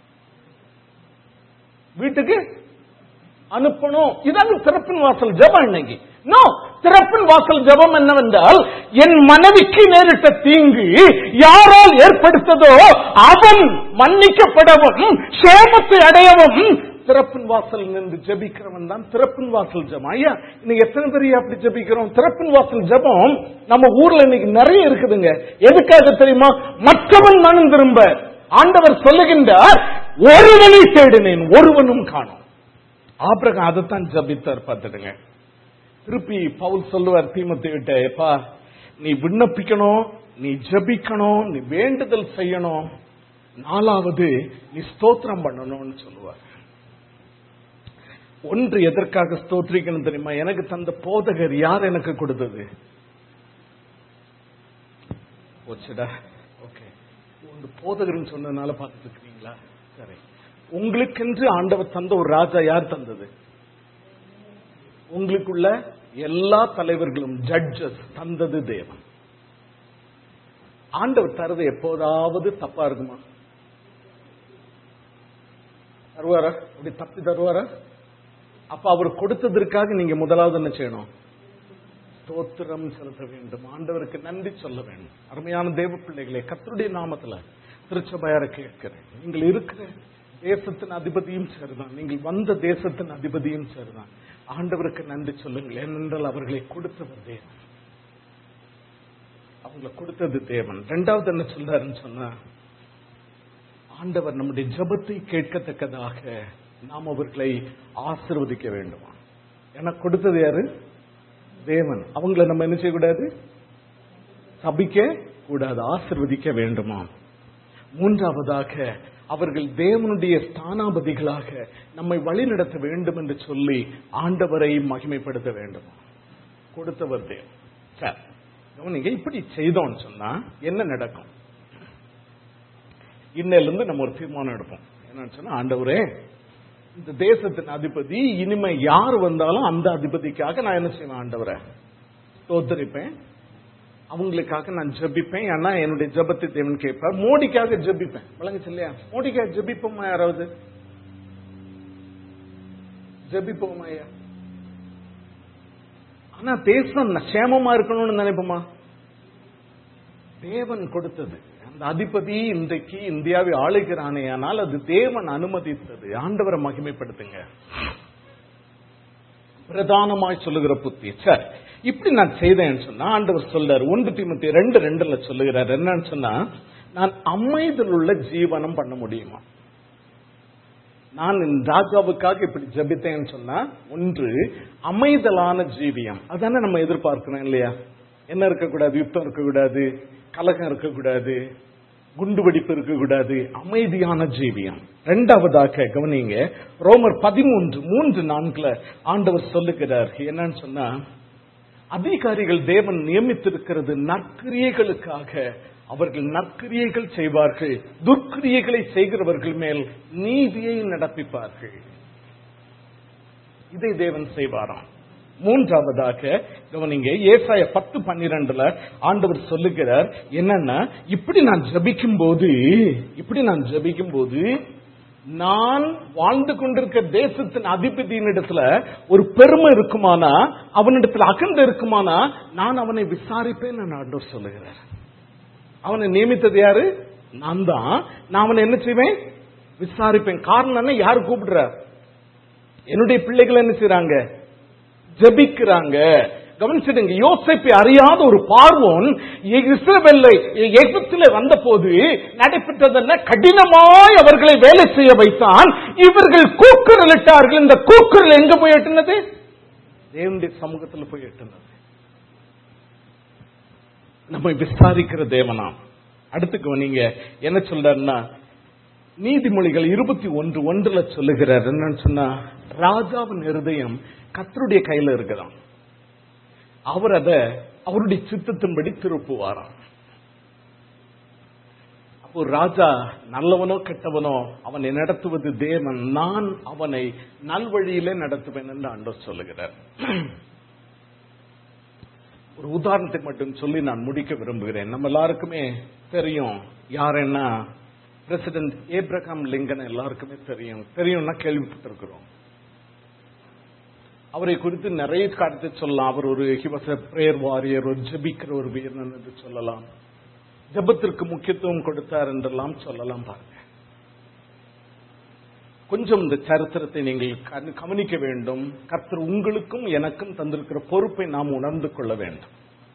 S1: வீட்டுக்கு அனுப்பணும். இதான் திறப்பின் வாசல் ஜெபம். இன்னைக்கு நோ, திறப்பின் வாசல் ஜெபம் என்னவென்றால், என் மனைவிக்கு நேரிட்ட தீங்கு யாரால் ஏற்படுத்ததோ அவன் மன்னிக்கப்படவும் சேமத்தை அடையவும் திறப்பின் வாசல் நின்று ஜெபிக்கிறவன் தான் திறப்பின் வாசல் ஜெபம். ஐயா இன்னைக்கு எத்தனை பேர் அப்படி ஜெபிக்கிறோம்? திறப்பின் வாசல் ஜெபம் நம்ம ஊர்ல இன்னைக்கு நிறைய இருக்குதுங்க. எதுக்காக தெரியுமா? மற்றவன் மனம் திரும்ப. ஆண்டவர் சொல்லுகின்றார், ஒருவனை தேடினேன் ஒருவனும் காணோம். ஆபிரகாம் அதைத்தான் ஜெபித்தார். பார்த்துடுங்க. திருப்பி பவுல் சொல்லுவார் தீமோத்தேயுவிட்ட, எப்பா நீ விண்ணப்பிக்கணும், நீ ஜெபிக்கணும், நீ வேண்டுதல் செய்யணும், நாலாவது நீ ஸ்தோத்திரம் பண்ணணும்னு சொல்லுவார். ஒன்று எதற்காக ஸ்தோத்திரிக்கணும் தெரியுமா? எனக்கு தந்த போதகர் யார் எனக்கு கொடுத்தது? ஓச்சடா ஓகே, உங்க போதகர்னு சொன்னதுனால பார்த்துட்டு இருக்கீங்களா? சரி, உங்களுக்கென்று ஆண்டவர் தந்த ஒரு ராஜா யார் தந்தது? உங்களுக்குள்ள எல்லா தலைவர்களும் ஜட்ஜஸ் தந்தது தேவன். ஆண்டவர் தரது எப்போதாவது தப்பா இருக்குமா? தருவாரா? அப்படி தப்பி தருவாரா? அப்ப அவர் கொடுத்ததற்காக நீங்க முதலாவது என்ன செய்யணும்? ஸ்தோத்திரம் செலுத்த வேண்டும், ஆண்டவருக்கு நன்றி சொல்ல வேண்டும். அருமையான தேவ பிள்ளைகளே, கர்த்தருடைய நாமத்துல திருச்சபையார கேட்கிறேன், நீங்கள் இருக்கிற தேசத்தின் அதிபதியும் சரிதான், நீங்கள் வந்த தேசத்தின் அதிபதியும் சரிதான். ஆண்டவருக்கு நன்றி சொல்லுங்கள். ஏனென்றால் அவர்களை கொடுத்தவர் தேவன், அவங்களை கொடுத்தது தேவன். இரண்டாவது என்ன சொல்றாருன்னு சொன்னா, ஆண்டவர் நம்முடைய ஜெபத்தை கேட்கத்தக்கதாக நாம் அவர்களை ஆசீர்வதிக்க வேண்டுமா? ஏன்னா கொடுத்தது யாரு? தேவன். அவங்களை நம்ம என்ன செய்யக்கூடாது? சபிக்க கூடாது, ஆசீர்வதிக்க வேண்டுமா? மூன்றாவதாக அவர்கள் தேவனுடைய ஸ்தானாபதிகளாக நம்மை வழிநடத்த வேண்டும் என்று சொல்லி ஆண்டவரை மகிமைப்படுத்த வேண்டுமா? கொடுத்தவர் தேவன். சரி, நீங்க இப்படி செய்தோம்னு சொன்னா என்ன நடக்கும்? இன்னையில இருந்து நம்ம ஒரு தீர்மானம் எடுப்போம். என்னன்னு சொன்னா, ஆண்டவரே இந்த தேசத்தின் அதிபதி இனிமே யார் வந்தாலும் அந்த அதிபதிக்காக நான் என்ன செய்வேன்? ஆண்டவரை ஸ்தோத்திரிப்பேன், அவங்களுக்காக நான் ஜெபிப்பேன். ஏன்னா என்னுடைய ஜெபத்தை தேவன் கேட்பார். மோடிக்காக ஜெபிப்பேன். விளங்குச்சு இல்லையா? மோடிக்காக ஜெபிப்போமா? யாராவது ஜெபிப்போமா? ஐயா, ஆனா தேசம் சேமமா இருக்கணும்னு நினைப்போமா? தேவன் கொடுத்தது அந்த அதிபதி இன்றைக்கு இந்தியாவை ஆளுகிறானே, ஆனால் அது தேவன் அனுமதித்தது. ஆண்டவரை மகிமைப்படுத்துங்க. பிரதானமாய் சொல்லுகிற புத்தி. சரி, இப்படி நான் செய்தேன்னு சொன்னா ஆண்டவர் சொல்றாரு, ஒன்று தீமோத்தேயு ரெண்டு ரெண்டுல சொல்லுகிறார். என்னன்னு சொன்னா, நான் அமைதல் உள்ள ஜீவனம் பண்ண முடியுமா? நான் இந்த ராஜாவுக்காக இப்படி ஜெபித்தேன்னு சொன்னா, ஒன்று அமைதலான ஜீவியம். அதானே நம்ம எதிர்பார்க்கிறோம் இல்லையா? என்ன இருக்கக்கூடாது? யுத்தம் இருக்கக்கூடாது, கலகம் இருக்கக்கூடாது, குண்டுவெடிப்பு இருக்கக்கூடாது, அமைதியான ஜீவியம். இரண்டாவதாக கவனிங்க, ரோமர் பதிமூன்று மூன்று நான்குல ஆண்டவர் சொல்லுகிறார். என்னன்னு சொன்னா, அதிகாரிகள் தேவன் நியமித்திருக்கிறது நற்கிரியைகளுக்காக. அவர்கள் நற்கிரியைகள் செய்வார்கள், துர்க்கிரியைகளை செய்கிறவர்கள் மேல் நீதியை நடப்பிப்பார்கள். இதை தேவன் செய்வாராம். மூன்றாவதாக கவனிங்க, ஏசாயா பத்து பன்னிரண்டுல ஆண்டவர் சொல்லுகிறார் என்னன்னா, இப்படி நான் ஜபிக்கும் போது இப்படி நான் ஜபிக்கும் போது நான் வாழ்ந்து கொண்டிருக்க தேசத்தின் அதிபதியின் இடத்துல ஒரு பெருமை இருக்குமானா, அவனிடத்துல அகந்த இருக்குமானா, நான் அவனை விசாரிப்பேன் ஆண்டவர் சொல்லுகிறார். அவனை நியமித்தது யாரு? நான் தான். நான் அவனை என்ன செய்வேன்? விசாரிப்பேன். காரணம் என்ன? யாரு கூப்பிடுற? என்னுடைய பிள்ளைகள் என்ன செய்யறாங்க? ஜெபிக்கிறாங்க. கவனிச்சிடுங்க, யோசேப்பை அறியாத ஒரு பார்வோன் இஸ்ரவேலை எகிப்திலே வந்த போது நடைபெற்றதென்ன? கடினமாய் அவர்களை வேலை செய்ய வைத்தான். இவர்கள் கூக்குரலிட்டார்கள். இந்த கூக்குரல் எங்க போய் எட்டுனது? தேவனுடைய சமூகத்தில் போய் எட்டுனது. நம்மை விசாரிக்கிற தேவனாம். அடுத்துக்கு நீங்க என்ன சொல்றாருன்னா, நீதிமொழிகள் இருபத்தி ஒன்று ஒன்றுல சொல்லுகிறார். என்னன்னு சொன்னா, ராஜாவின் இருதயம் கர்த்தருடைய கையில இருக்குதான், அவர் அத அவருடைய சித்தத்தின்படி திருப்புவாராம். அப்போ ராஜா நல்லவனோ கெட்டவனோ அவனை நடத்துவது தேவன். நான் அவனை நல்வழியிலே நடத்துவேன் என்று ஆண்டவர் சொல்லுகிறார். ஒரு உதாரணத்தை மட்டும் சொல்லி நான் முடிக்க விரும்புகிறேன். நம்ம எல்லாருக்குமே தெரியும் யாருன்னா, பிரசிடென்ட் ஏப்ரஹாம் லிங்கன் எல்லாருக்குமே தெரியும். தெரியும்னா கேள்விப்பட்டிருக்கிறோம். அவரை குறித்து நிறைய காரியத்தை சொல்லலாம். அவர் ஒரு he was a prayer warrior, ஒரு ஜெபிக்கிற ஒரு வீரன் என்று சொல்லலாம். ஜெபத்திற்கு முக்கியத்துவம் கொடுத்தார் என்றெல்லாம் சொல்லலாம். பாருங்க, கொஞ்சம் இந்த சரித்திரத்தை நீங்கள் கவனிக்க வேண்டும். கர்த்தர் உங்களுக்கும் எனக்கும் தந்திருக்கிற பொறுப்பை நாம் உணர்ந்து கொள்ள வேண்டும்.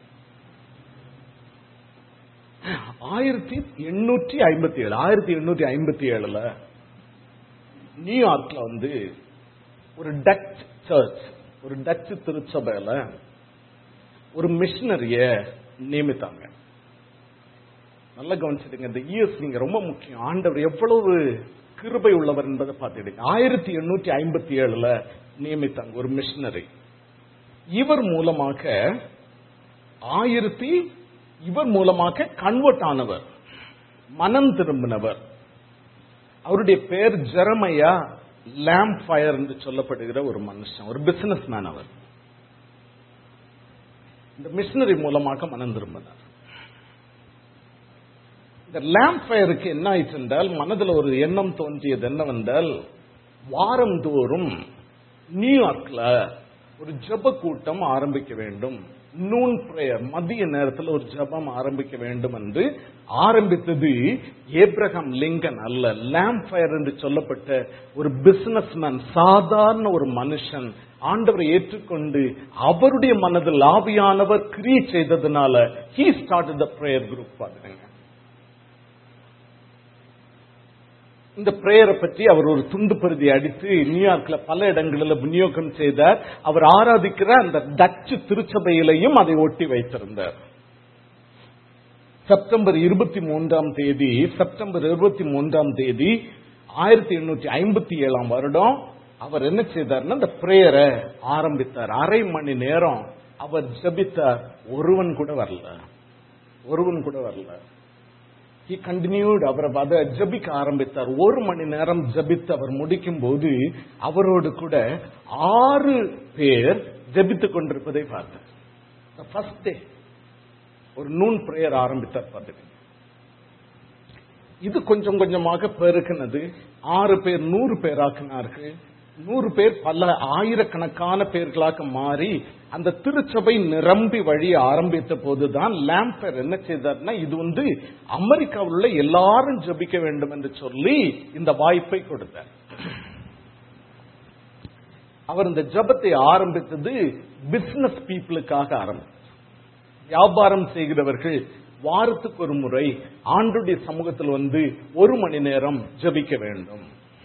S1: ஆயிரத்தி எண்ணூற்றி ஐம்பத்தி ஏழு ஆயிரத்தி எண்ணூற்றி ஐம்பத்தி ஏழுல நியூயார்க்ல வந்து ஒரு டச் சர்ச், ஒரு டச் திருச்சபையில ஒரு மிஷனரிய நியமித்தாங்க. நல்லா கவனிச்சிடுங்க, இந்த இயர்ஸ் நீங்க ரொம்ப முக்கியம். ஆண்டவர் எவ்வளவு கிருபை உள்ளவர் என்பதை பார்த்துடுங்க. ஆயிரத்தி எண்ணூற்றி ஐம்பத்தி ஏழுல நியமித்தாங்க ஒரு மிஷனரி. இவர் மூலமாக ஆயிரத்தி இவர் மூலமாக கன்வெர்ட் ஆனவர், மனம் திரும்பினவர். அவருடைய பேர் ஜெரமையா லாம்ப்ஃபயர் என்று சொல்லப்படுகிற ஒரு மனுஷன், ஒரு பிசினஸ் மேன். அவர் இந்த மிஷனரி மூலமாக மனம் திரும்பினார். இந்த லாம்ப்ஃபயருக்கு என்ன ஆயிற்று என்றால், மனதில் ஒரு எண்ணம் தோன்றியது என்னவென்றால், வாரந்தோறும் நியூயார்க்ல ஒரு ஜெப கூட்டம் ஆரம்பிக்க வேண்டும், நூன் பிரேயர், மதிய நேரத்தில் ஒரு ஜெபம் ஆரம்பிக்க வேண்டும் என்று ஆரம்பித்தது ஏப்ரஹாம் லிங்கன் அல்ல, லாம்ப்ஃபயர் என்று சொல்லப்பட்ட ஒரு பிசினஸ் மேன், சாதாரண ஒரு மனுஷன். ஆண்டவரை ஏற்றுக்கொண்டு அவருடைய மனதில் ஆவியானவர் கிரியை செய்ததுனால he started the prayer group. பாருங்க, இந்த பிரேயரை பற்றி அவர் ஒரு துண்டு பருதி அடித்து நியூயார்க்ல பல இடங்களில் விநியோகம் செய்தார். அவர் ஆராதிக்கிற அந்த டச்சு திருச்சபையிலையும் அதை ஒட்டி வைத்திருந்தார். செப்டம்பர் இருபத்தி மூன்றாம் தேதி செப்டம்பர் இருபத்தி மூன்றாம் தேதி ஆயிரத்தி எண்ணூற்றி ஐம்பத்தி ஏழாம் வருடம் அவர் என்ன செய்தார்னா அந்த பிரேயரை ஆரம்பித்தார். அரை மணி நேரம் அவர் ஜபித்தார். ஒருவன் கூட வரல, ஒருவன் கூட வரல. He continued. அவர் அதை ஜபிக்க ஆரம்பித்தார். ஒரு மணி நேரம் ஜபித்து அவர் முடிக்கும் போது அவரோடு கூட ஆறு பேர் ஜபித்துக் கொண்டிருப்பதை பார்த்தார். ஃபர்ஸ்ட் டே ஒரு நூன் பிரேயர் ஆரம்பித்தார். பார்த்து இது கொஞ்சம் கொஞ்சமாக பெருக்கினது. ஆறு பேர் நூறு பேர் ஆக்கினார்கள். நூறு பேர் பல ஆயிரக்கணக்கான பேர்களாக மாறி அந்த திருச்சபை நிரம்பி வழி ஆரம்பித்த போதுதான் லாம்ப்ஃபயர் என்ன செய்தார்னா, இது வந்து அமெரிக்காவில் உள்ள எல்லாரும் ஜபிக்க வேண்டும் என்று சொல்லி இந்த வாய்ப்பை கொடுத்தார். அவர் இந்த ஜபத்தை ஆரம்பித்தது பிசினஸ் பீப்புளுக்காக ஆரம்பித்தார். வியாபாரம் செய்கிறவர்கள் வாரத்துக்கு ஒரு முறை ஆண்டுடைய சமூகத்தில் வந்து ஒரு மணி நேரம் ஜபிக்க வேண்டும்.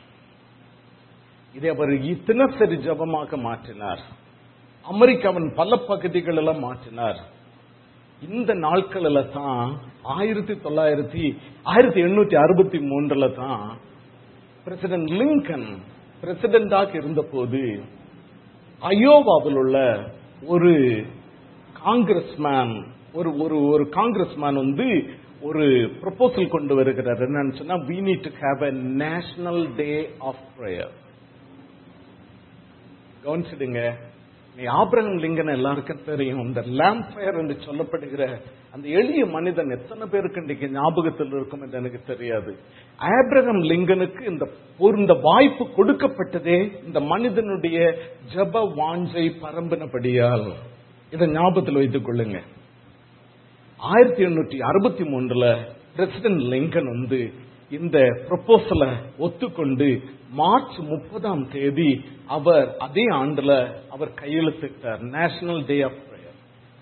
S1: இதை அவர் தினசரி ஜபமாக மாற்றினார். அமெரிக்காவின் பல பகுதிகளில் மாற்றினார். இந்த நாட்களில் தான் ஆயிரத்தி தொள்ளாயிரத்தி ஆயிரத்தி எண்ணூத்தி அறுபத்தி மூன்றுல தான் பிரசிடென்ட் லிங்கன் பிரசிடென்டாக இருந்த போது அயோவாவில் உள்ள ஒரு காங்கிரஸ்மேன் ஒரு ஒரு ஒரு காங்கிரஸ்மேன் வந்து ஒரு ப்ரொபோசல் கொண்டு வருகிறார். என்னன்னு சொன்னா, we need to have a national day of prayer. கவனிச்சிடுங்க, நீ ஆபிரகாம் லிங்கன் எல்லாருக்கும் தெரியும். இந்த லாம்ப்ஃபயர் என்று சொல்லப்படுகிற அந்த எளிய மனிதன் எத்தனை பேருக்கு இன்றைக்கு ஞாபகத்தில் இருக்கும் என்று எனக்கு தெரியாது. ஆபிரகாம் லிங்கனுக்கு இந்த இந்த வாய்ப்பு கொடுக்கப்பட்டதே இந்த மனிதனுடைய ஜப வாஞ்சை பரம்பினபடியால். இதை ஞாபகத்தில் வைத்துக் கொள்ளுங்க. ஆயிரத்தி எண்ணூற்றி அறுபத்தி மூன்றுல பிரசிடென்ட் லிங்கன் வந்து இந்த ப்ரொபோசலை ஒத்துக்கொண்டு மார்ச் முப்பதாம் தேதி அவர் அதே ஆண்டுல அவர் கையெழுத்திட்டார். National day of prayer.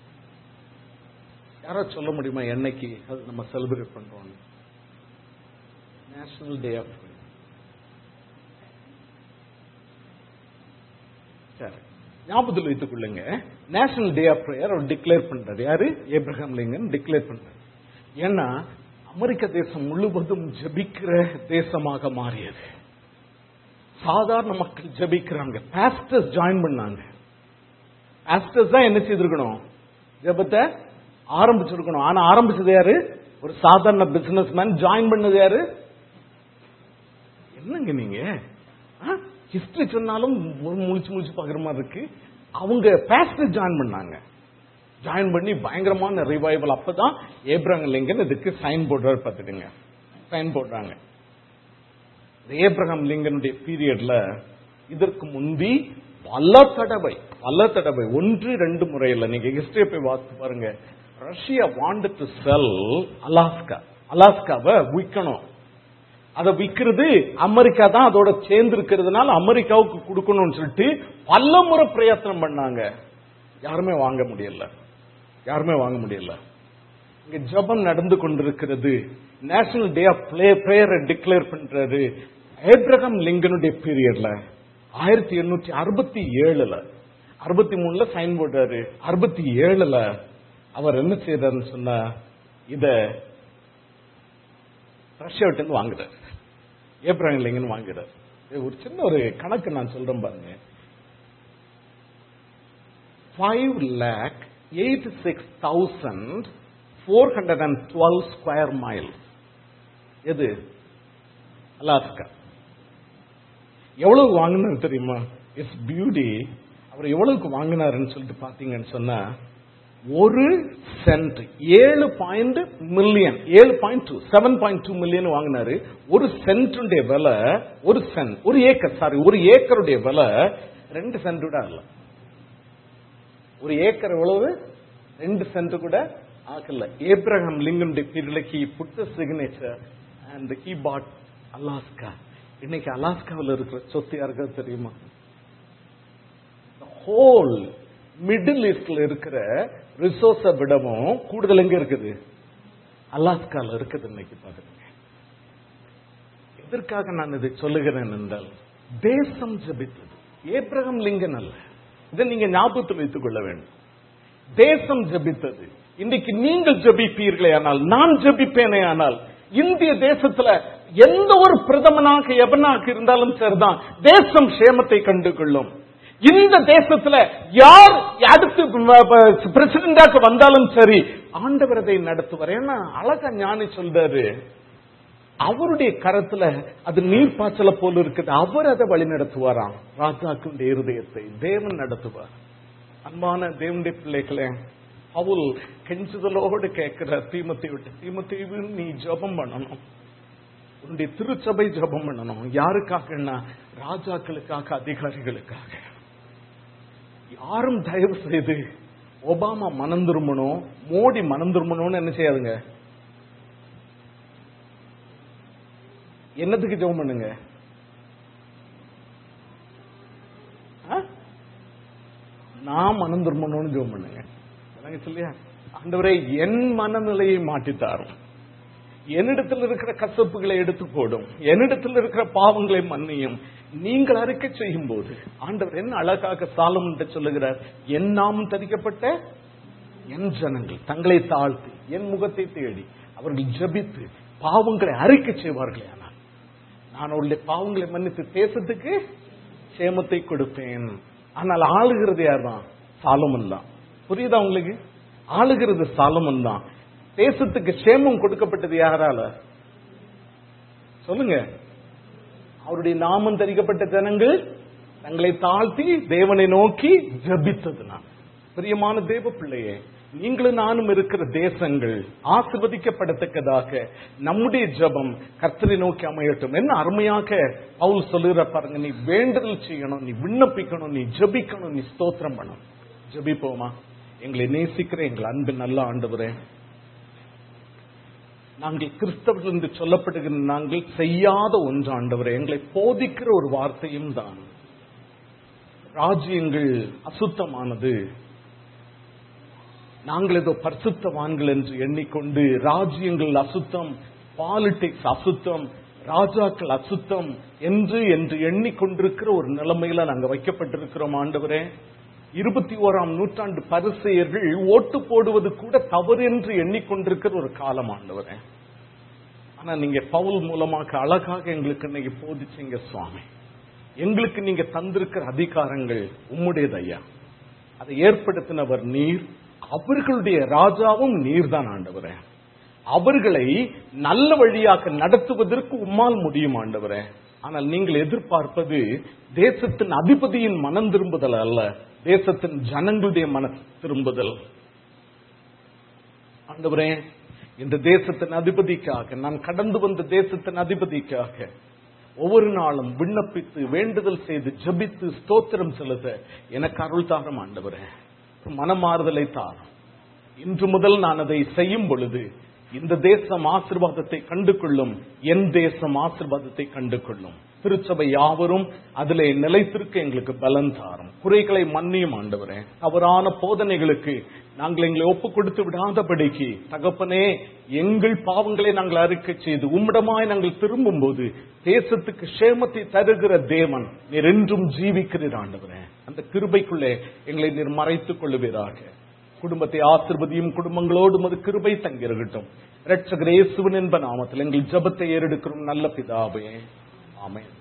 S1: யாரோ சொல்ல முடியுமா என்னைக்கு அது நம்ம செலிப்ரேட் பண்றோம்? National day of prayer. சரி, ஞாபகத்தில் வைத்துக் கொள்ளுங்க. நேஷனல் டே ஆஃப் பிரேயர் அவர் டிக்ளேர் பண்றாரு. யாரு? ஏப்ரஹாம் லிங்கன் டிக்ளேர் பண்றாரு. ஏன்னா அமெரிக்க தேசம் முழுவதும் ஜபிக்கிற தேசமாக மாறியது. சாதாரண மக்கள் ஜபிக்கிறாங்க. பாஸ்டர்ஸ் ஜாயின் பண்ணாங்க. பாஸ்டர்ஸ் தான் என்ன செய்திருக்கணும்? ஜபத்தை ஆரம்பிச்சிருக்கணும். ஆனா ஆரம்பிச்சது யாரு? ஒரு சாதாரண பிசினஸ் மேன். ஜாயின் பண்ணது யாரு? என்னங்க நீங்க ஹிஸ்டரி சொன்னாலும் முழிச்சு முழிச்சு பாக்குற மாதிரி இருக்கு. அவங்க பாஸ்டர் ஜாயின் பண்ணாங்க. ஜாயின் பண்ணி பயங்கரமான ரிவைவல். அப்பதான் ஏப்ரஹாம் லிங்கன் இதுக்கு சைன் போடுறாரு. பார்த்துடுங்க, சைன் போடுறாங்க. ஏப்ரஹாம் லிங்கனுடைய பீரியட்ல இதற்கு முந்தி பல தடவை பல தடவை ஒன்று ரெண்டு முறையில் நீங்க ஹிஸ்டரியை போய் வாசித்து பாருங்க. Russia wanted to sell Alaska. அலாஸ்காவை விற்கணும். அதை விற்கிறது அமெரிக்கா தான் அதோட சேர்ந்து இருக்கிறதுனால அமெரிக்காவுக்கு கொடுக்கணும்னு சொல்லிட்டு பல முறை பிரயத்தனம் பண்ணாங்க. யாருமே வாங்க முடியல, யாருமே வாங்க முடியல. இங்க ஜெபம் நடந்து கொண்டிருக்கிறது. நேஷனல் டே ஆஃப் பிரேயரை டிக்ளேர் பண்றாரு. ஏப்ரகாம் லிங்கனுடைய பீரியட்ல ஆயிரத்தி எண்ணூற்றி அறுபத்தி ஏழுல அறுபத்தி மூணுல சைன் போட்டாரு. அறுபத்தி ஏழுல அவர் என்ன செய்யறாருன்னு சொன்னா, இத ரஷ்யாவிட்டு வாங்குறாரு. ஏப்ரகாம் லிங்கன் வாங்குறாரு. ஒரு சின்ன ஒரு கணக்கு நான் சொல்றேன் பாருங்க. Five lakh eighty six thousand four hundred and twelve square mile. எது? அலாஸ்கா. எவ்வளவு வாங்கினாரு தெரியுமா? It's beauty. அவர் எவ்வளவுக்கு வாங்கினாருன்னு சொல்லிட்டு பாத்தீங்கன்னு சொன்னா, ஒரு சென்ட் ஏழு பாயிண்ட் மில்லியன் ஏழு point two seven point two million வாங்கினாரு. ஒரு சென்ட்டுடைய விலை, ஒரு சென்ட் ஒரு ஏக்கர் சாரி ஒரு ஏக்கருடைய விலை ரெண்டு சென்ட் கூட ஆகல. ஒரு ஏக்கர் எவ்வளவு? ரெண்டு சென்ட் கூட ஆகல. ஏப்ரகாம் லிங்கனுடைய பீரியட்ல he put the signature and he bought Alaska. இன்னைக்கு அலாஸ்காவில் இருக்கிற சொத்து யாருக்கு தெரியுமா? ஹோல் மிடில் ஈஸ்ட்ல இருக்கிற ரிசோர்ஸை விடவும் கூடுதல் எங்க இருக்குது? அலாஸ்கால இருக்குது. இன்னைக்கு பாருங்க. எதற்காக நான் இதை சொல்லுகிறேன் என்றால், தேசம் ஜெபித்தது. ஏப்ரகாம் லிங்கன் அல்ல. இதை நீங்க ஞாபகத்தில் வைத்துக் கொள்ள வேண்டும். தேசம் ஜெபித்தது. இன்றைக்கு நீங்கள் ஜெபிப்பீர்களே ஆனால், நான் ஜெபிப்பேனே ஆனால், இந்திய தேசத்துல எந்த ஒரு பிரதமனாக எவனாக இருந்தாலும் சரிதான், தேசம் சேமத்தை கண்டு கொள்ளும். இந்த தேசத்துல யார் அடுத்து பிரசிடண்டாக வந்தாலும் சரி, ஆண்டவர் அதை நடத்துவார். ஏன்னா அழகா ஞானி சொல்றாரு, அவருடைய கரத்துல அது நீர் பாய்ச்சல போல இருக்குது. அவர் அதை வழி நடத்துவாராம். ராஜாக்களுடைய இருதயத்தை தேவன் நடத்துவார். அன்பான தேவனுடைய பிள்ளைகளே, பவுல் கெஞ்சுதலோடு கேட்கிற தீமோத்தேயு விட்டு, தீமோத்தேயு நீ ஜெபம் பண்ணணும், உன்னுடைய திருச்சபை ஜெபம் பண்ணணும். யாருக்காகன்னா ராஜாக்களுக்காக, அதிகாரிகளுக்காக. யாரும் தயவு செய்து ஒபாமா மனம் திரும்பணும், மோடி மனம் திரும்பணும்னு என்ன செய்யாதுங்க. என்னத்துக்கு ஜெபம் பண்ணுங்க? நான் மனம் திரும்பணும்னு ஜெபம் பண்ணுங்க. சொல்லியா, ஆண்டவரே என் மனநிலையை மாற்றித்தாரும், என்னிடத்தில் இருக்கிற கசப்புகளை எடுத்து போடும், என்னிடத்தில் இருக்கிற பாவங்களை மன்னியும். நீங்கள் அறிக்கை செய்யும் போது ஆண்டவர் என்ன அழகாக சாலமோன் சொல்லுகிறார், என் நாமம் தரிக்கப்பட்ட என் ஜனங்கள் தங்களை தாழ்த்தி என் முகத்தை தேடி அவர்கள் ஜெபித்து பாவங்களை அறிக்கை செய்வார்களே ஆனால் நான் அவருடைய பாவங்களை மன்னித்து தேசத்துக்கு சேமத்தை கொடுப்பேன். ஆனால் ஆளுகிறது யார் தான்? சாலமோன் தான். புரியுதா உங்களுக்கு? ஆளுகிறது சாலமோன் தான். தேசத்துக்கு சேமம் கொடுக்கப்பட்டது யாரால சொல்லுங்க? அவருடைய நாமம் தரிக்கப்பட்ட ஜனங்கள் தங்களை தாழ்த்தி தேவனை நோக்கி ஜெபித்ததுனால. பிரியமான தேவ பிள்ளையே, நீங்களும் நானும் இருக்கிற தேசங்கள் ஆசீர்வதிக்கப்படத்தக்கதாக நம்முடைய ஜெபம் கர்த்தரை நோக்கி அமையட்டும். என்ன அருமையாக பவுல் சொல்லுகிற பாருங்க, நீ வேண்டுதல் செய்யணும், நீ விண்ணப்பிக்கணும், நீ ஜெபிக்கணும், நீ ஸ்தோத்திரம் பண்ணணும். ஜெபிப்போமா? எங்களை நேசிக்கிற எங்கள் அன்பு நல்ல ஆண்டவரே, நாங்கள் கிறிஸ்தவர்கள் என்று சொல்லப்படுகிற நாங்கள் செய்யாத ஒன்று ஆண்டவரே, எங்களை போதிக்கிற ஒரு வார்த்தையும் தான், ராஜ்யங்கள் அசுத்தமானது, நாங்கள் ஏதோ பரிசுத்தவான்கள் என்று எண்ணிக்கொண்டு ராஜ்யங்கள் அசுத்தம், பாலிடிக்ஸ் அசுத்தம், ராஜாக்கள் அசுத்தம் என்று என்று எண்ணிக்கொண்டிருக்கிற ஒரு நிலைமையில நாங்கள் வைக்கப்பட்டிருக்கிறோம் ஆண்டவரே. இருபத்தி ஓராம் நூற்றாண்டு பரிசேயர்கள் ஓட்டு போடுவது கூட தவறு என்று எண்ணிக்கொண்டிருக்கிற ஒரு காலம் ஆண்டவரே. ஆனா நீங்க பவுல் மூலமாக அழகாக எங்களுக்கு இன்னைக்கு போதிச்சீங்க சுவாமி. எங்களுக்கு நீங்க தந்திருக்கிற அதிகாரங்கள் உம்முடையது ஐயா. அதை ஏற்படுத்தினவர் நீர், அவர்களுடைய ராஜாவும் நீர் தான் ஆண்டவரே. அவர்களை நல்ல வழியாக நடத்துவதற்கு உம்மால் முடியும் ஆண்டவரே. ஆனால் நீங்கள் எதிர்பார்ப்பது தேசத்தின் அதிபதியின் மனம் திரும்புதல் அல்ல, தேசத்தின் ஜனங்களுடைய மன திரும்புதல். ஆண்டவரே, இந்த தேசத்தின் அதிபதிக்காக, நான் கடந்து வந்த தேசத்தின் அதிபதிக்காக ஒவ்வொரு நாளும் விண்ணப்பித்து வேண்டுதல் செய்து ஜெபித்து ஸ்தோத்திரம் செலுத்த எனக்கு அருள் தாரும் ஆண்டவரே. மனமாறுதலை தாரும். இன்று முதல் நான் அதை செய்யும் பொழுது இந்த தேசம் ஆசீர்வாதத்தை கண்டு கொள்ளும், என் தேசம் ஆசீர்வாதத்தை கண்டு கொள்ளும். திருச்சபை யாவரும் அதிலே நிலைத்திருக்க எங்களுக்கு பலன் தாரும். குறைகளை மன்னியும் ஆண்டவரே. தவறான போதனைகளுக்கு நாங்கள் எங்களை ஒப்பு கொடுத்து விடாதபடிக்கு தகப்பனே, எங்கள் பாவங்களை நாங்கள் அறிக்கை செய்து உம்மிடமாய் நாங்கள் திரும்பும் போது தேசத்துக்கு சேமத்தை தருகிற தேவன் நீர் என்றும் ஜீவிக்கிறீர் ஆண்டவரே. அந்த கிருபைக்குள்ளே எங்களை நீர் மறைத்துக் கொள்ளுவீராக. குடும்பத்தை ஆசீர்வதியும், குடும்பங்களோடு அது கிருபை தங்கியிருக்கட்டும். இரட்சகர் இயேசுவின் என்ப நாமத்தில் எங்கள் ஜெபத்தை ஏறெடுக்கிறோம் நல்ல பிதாவே. ஆமென்.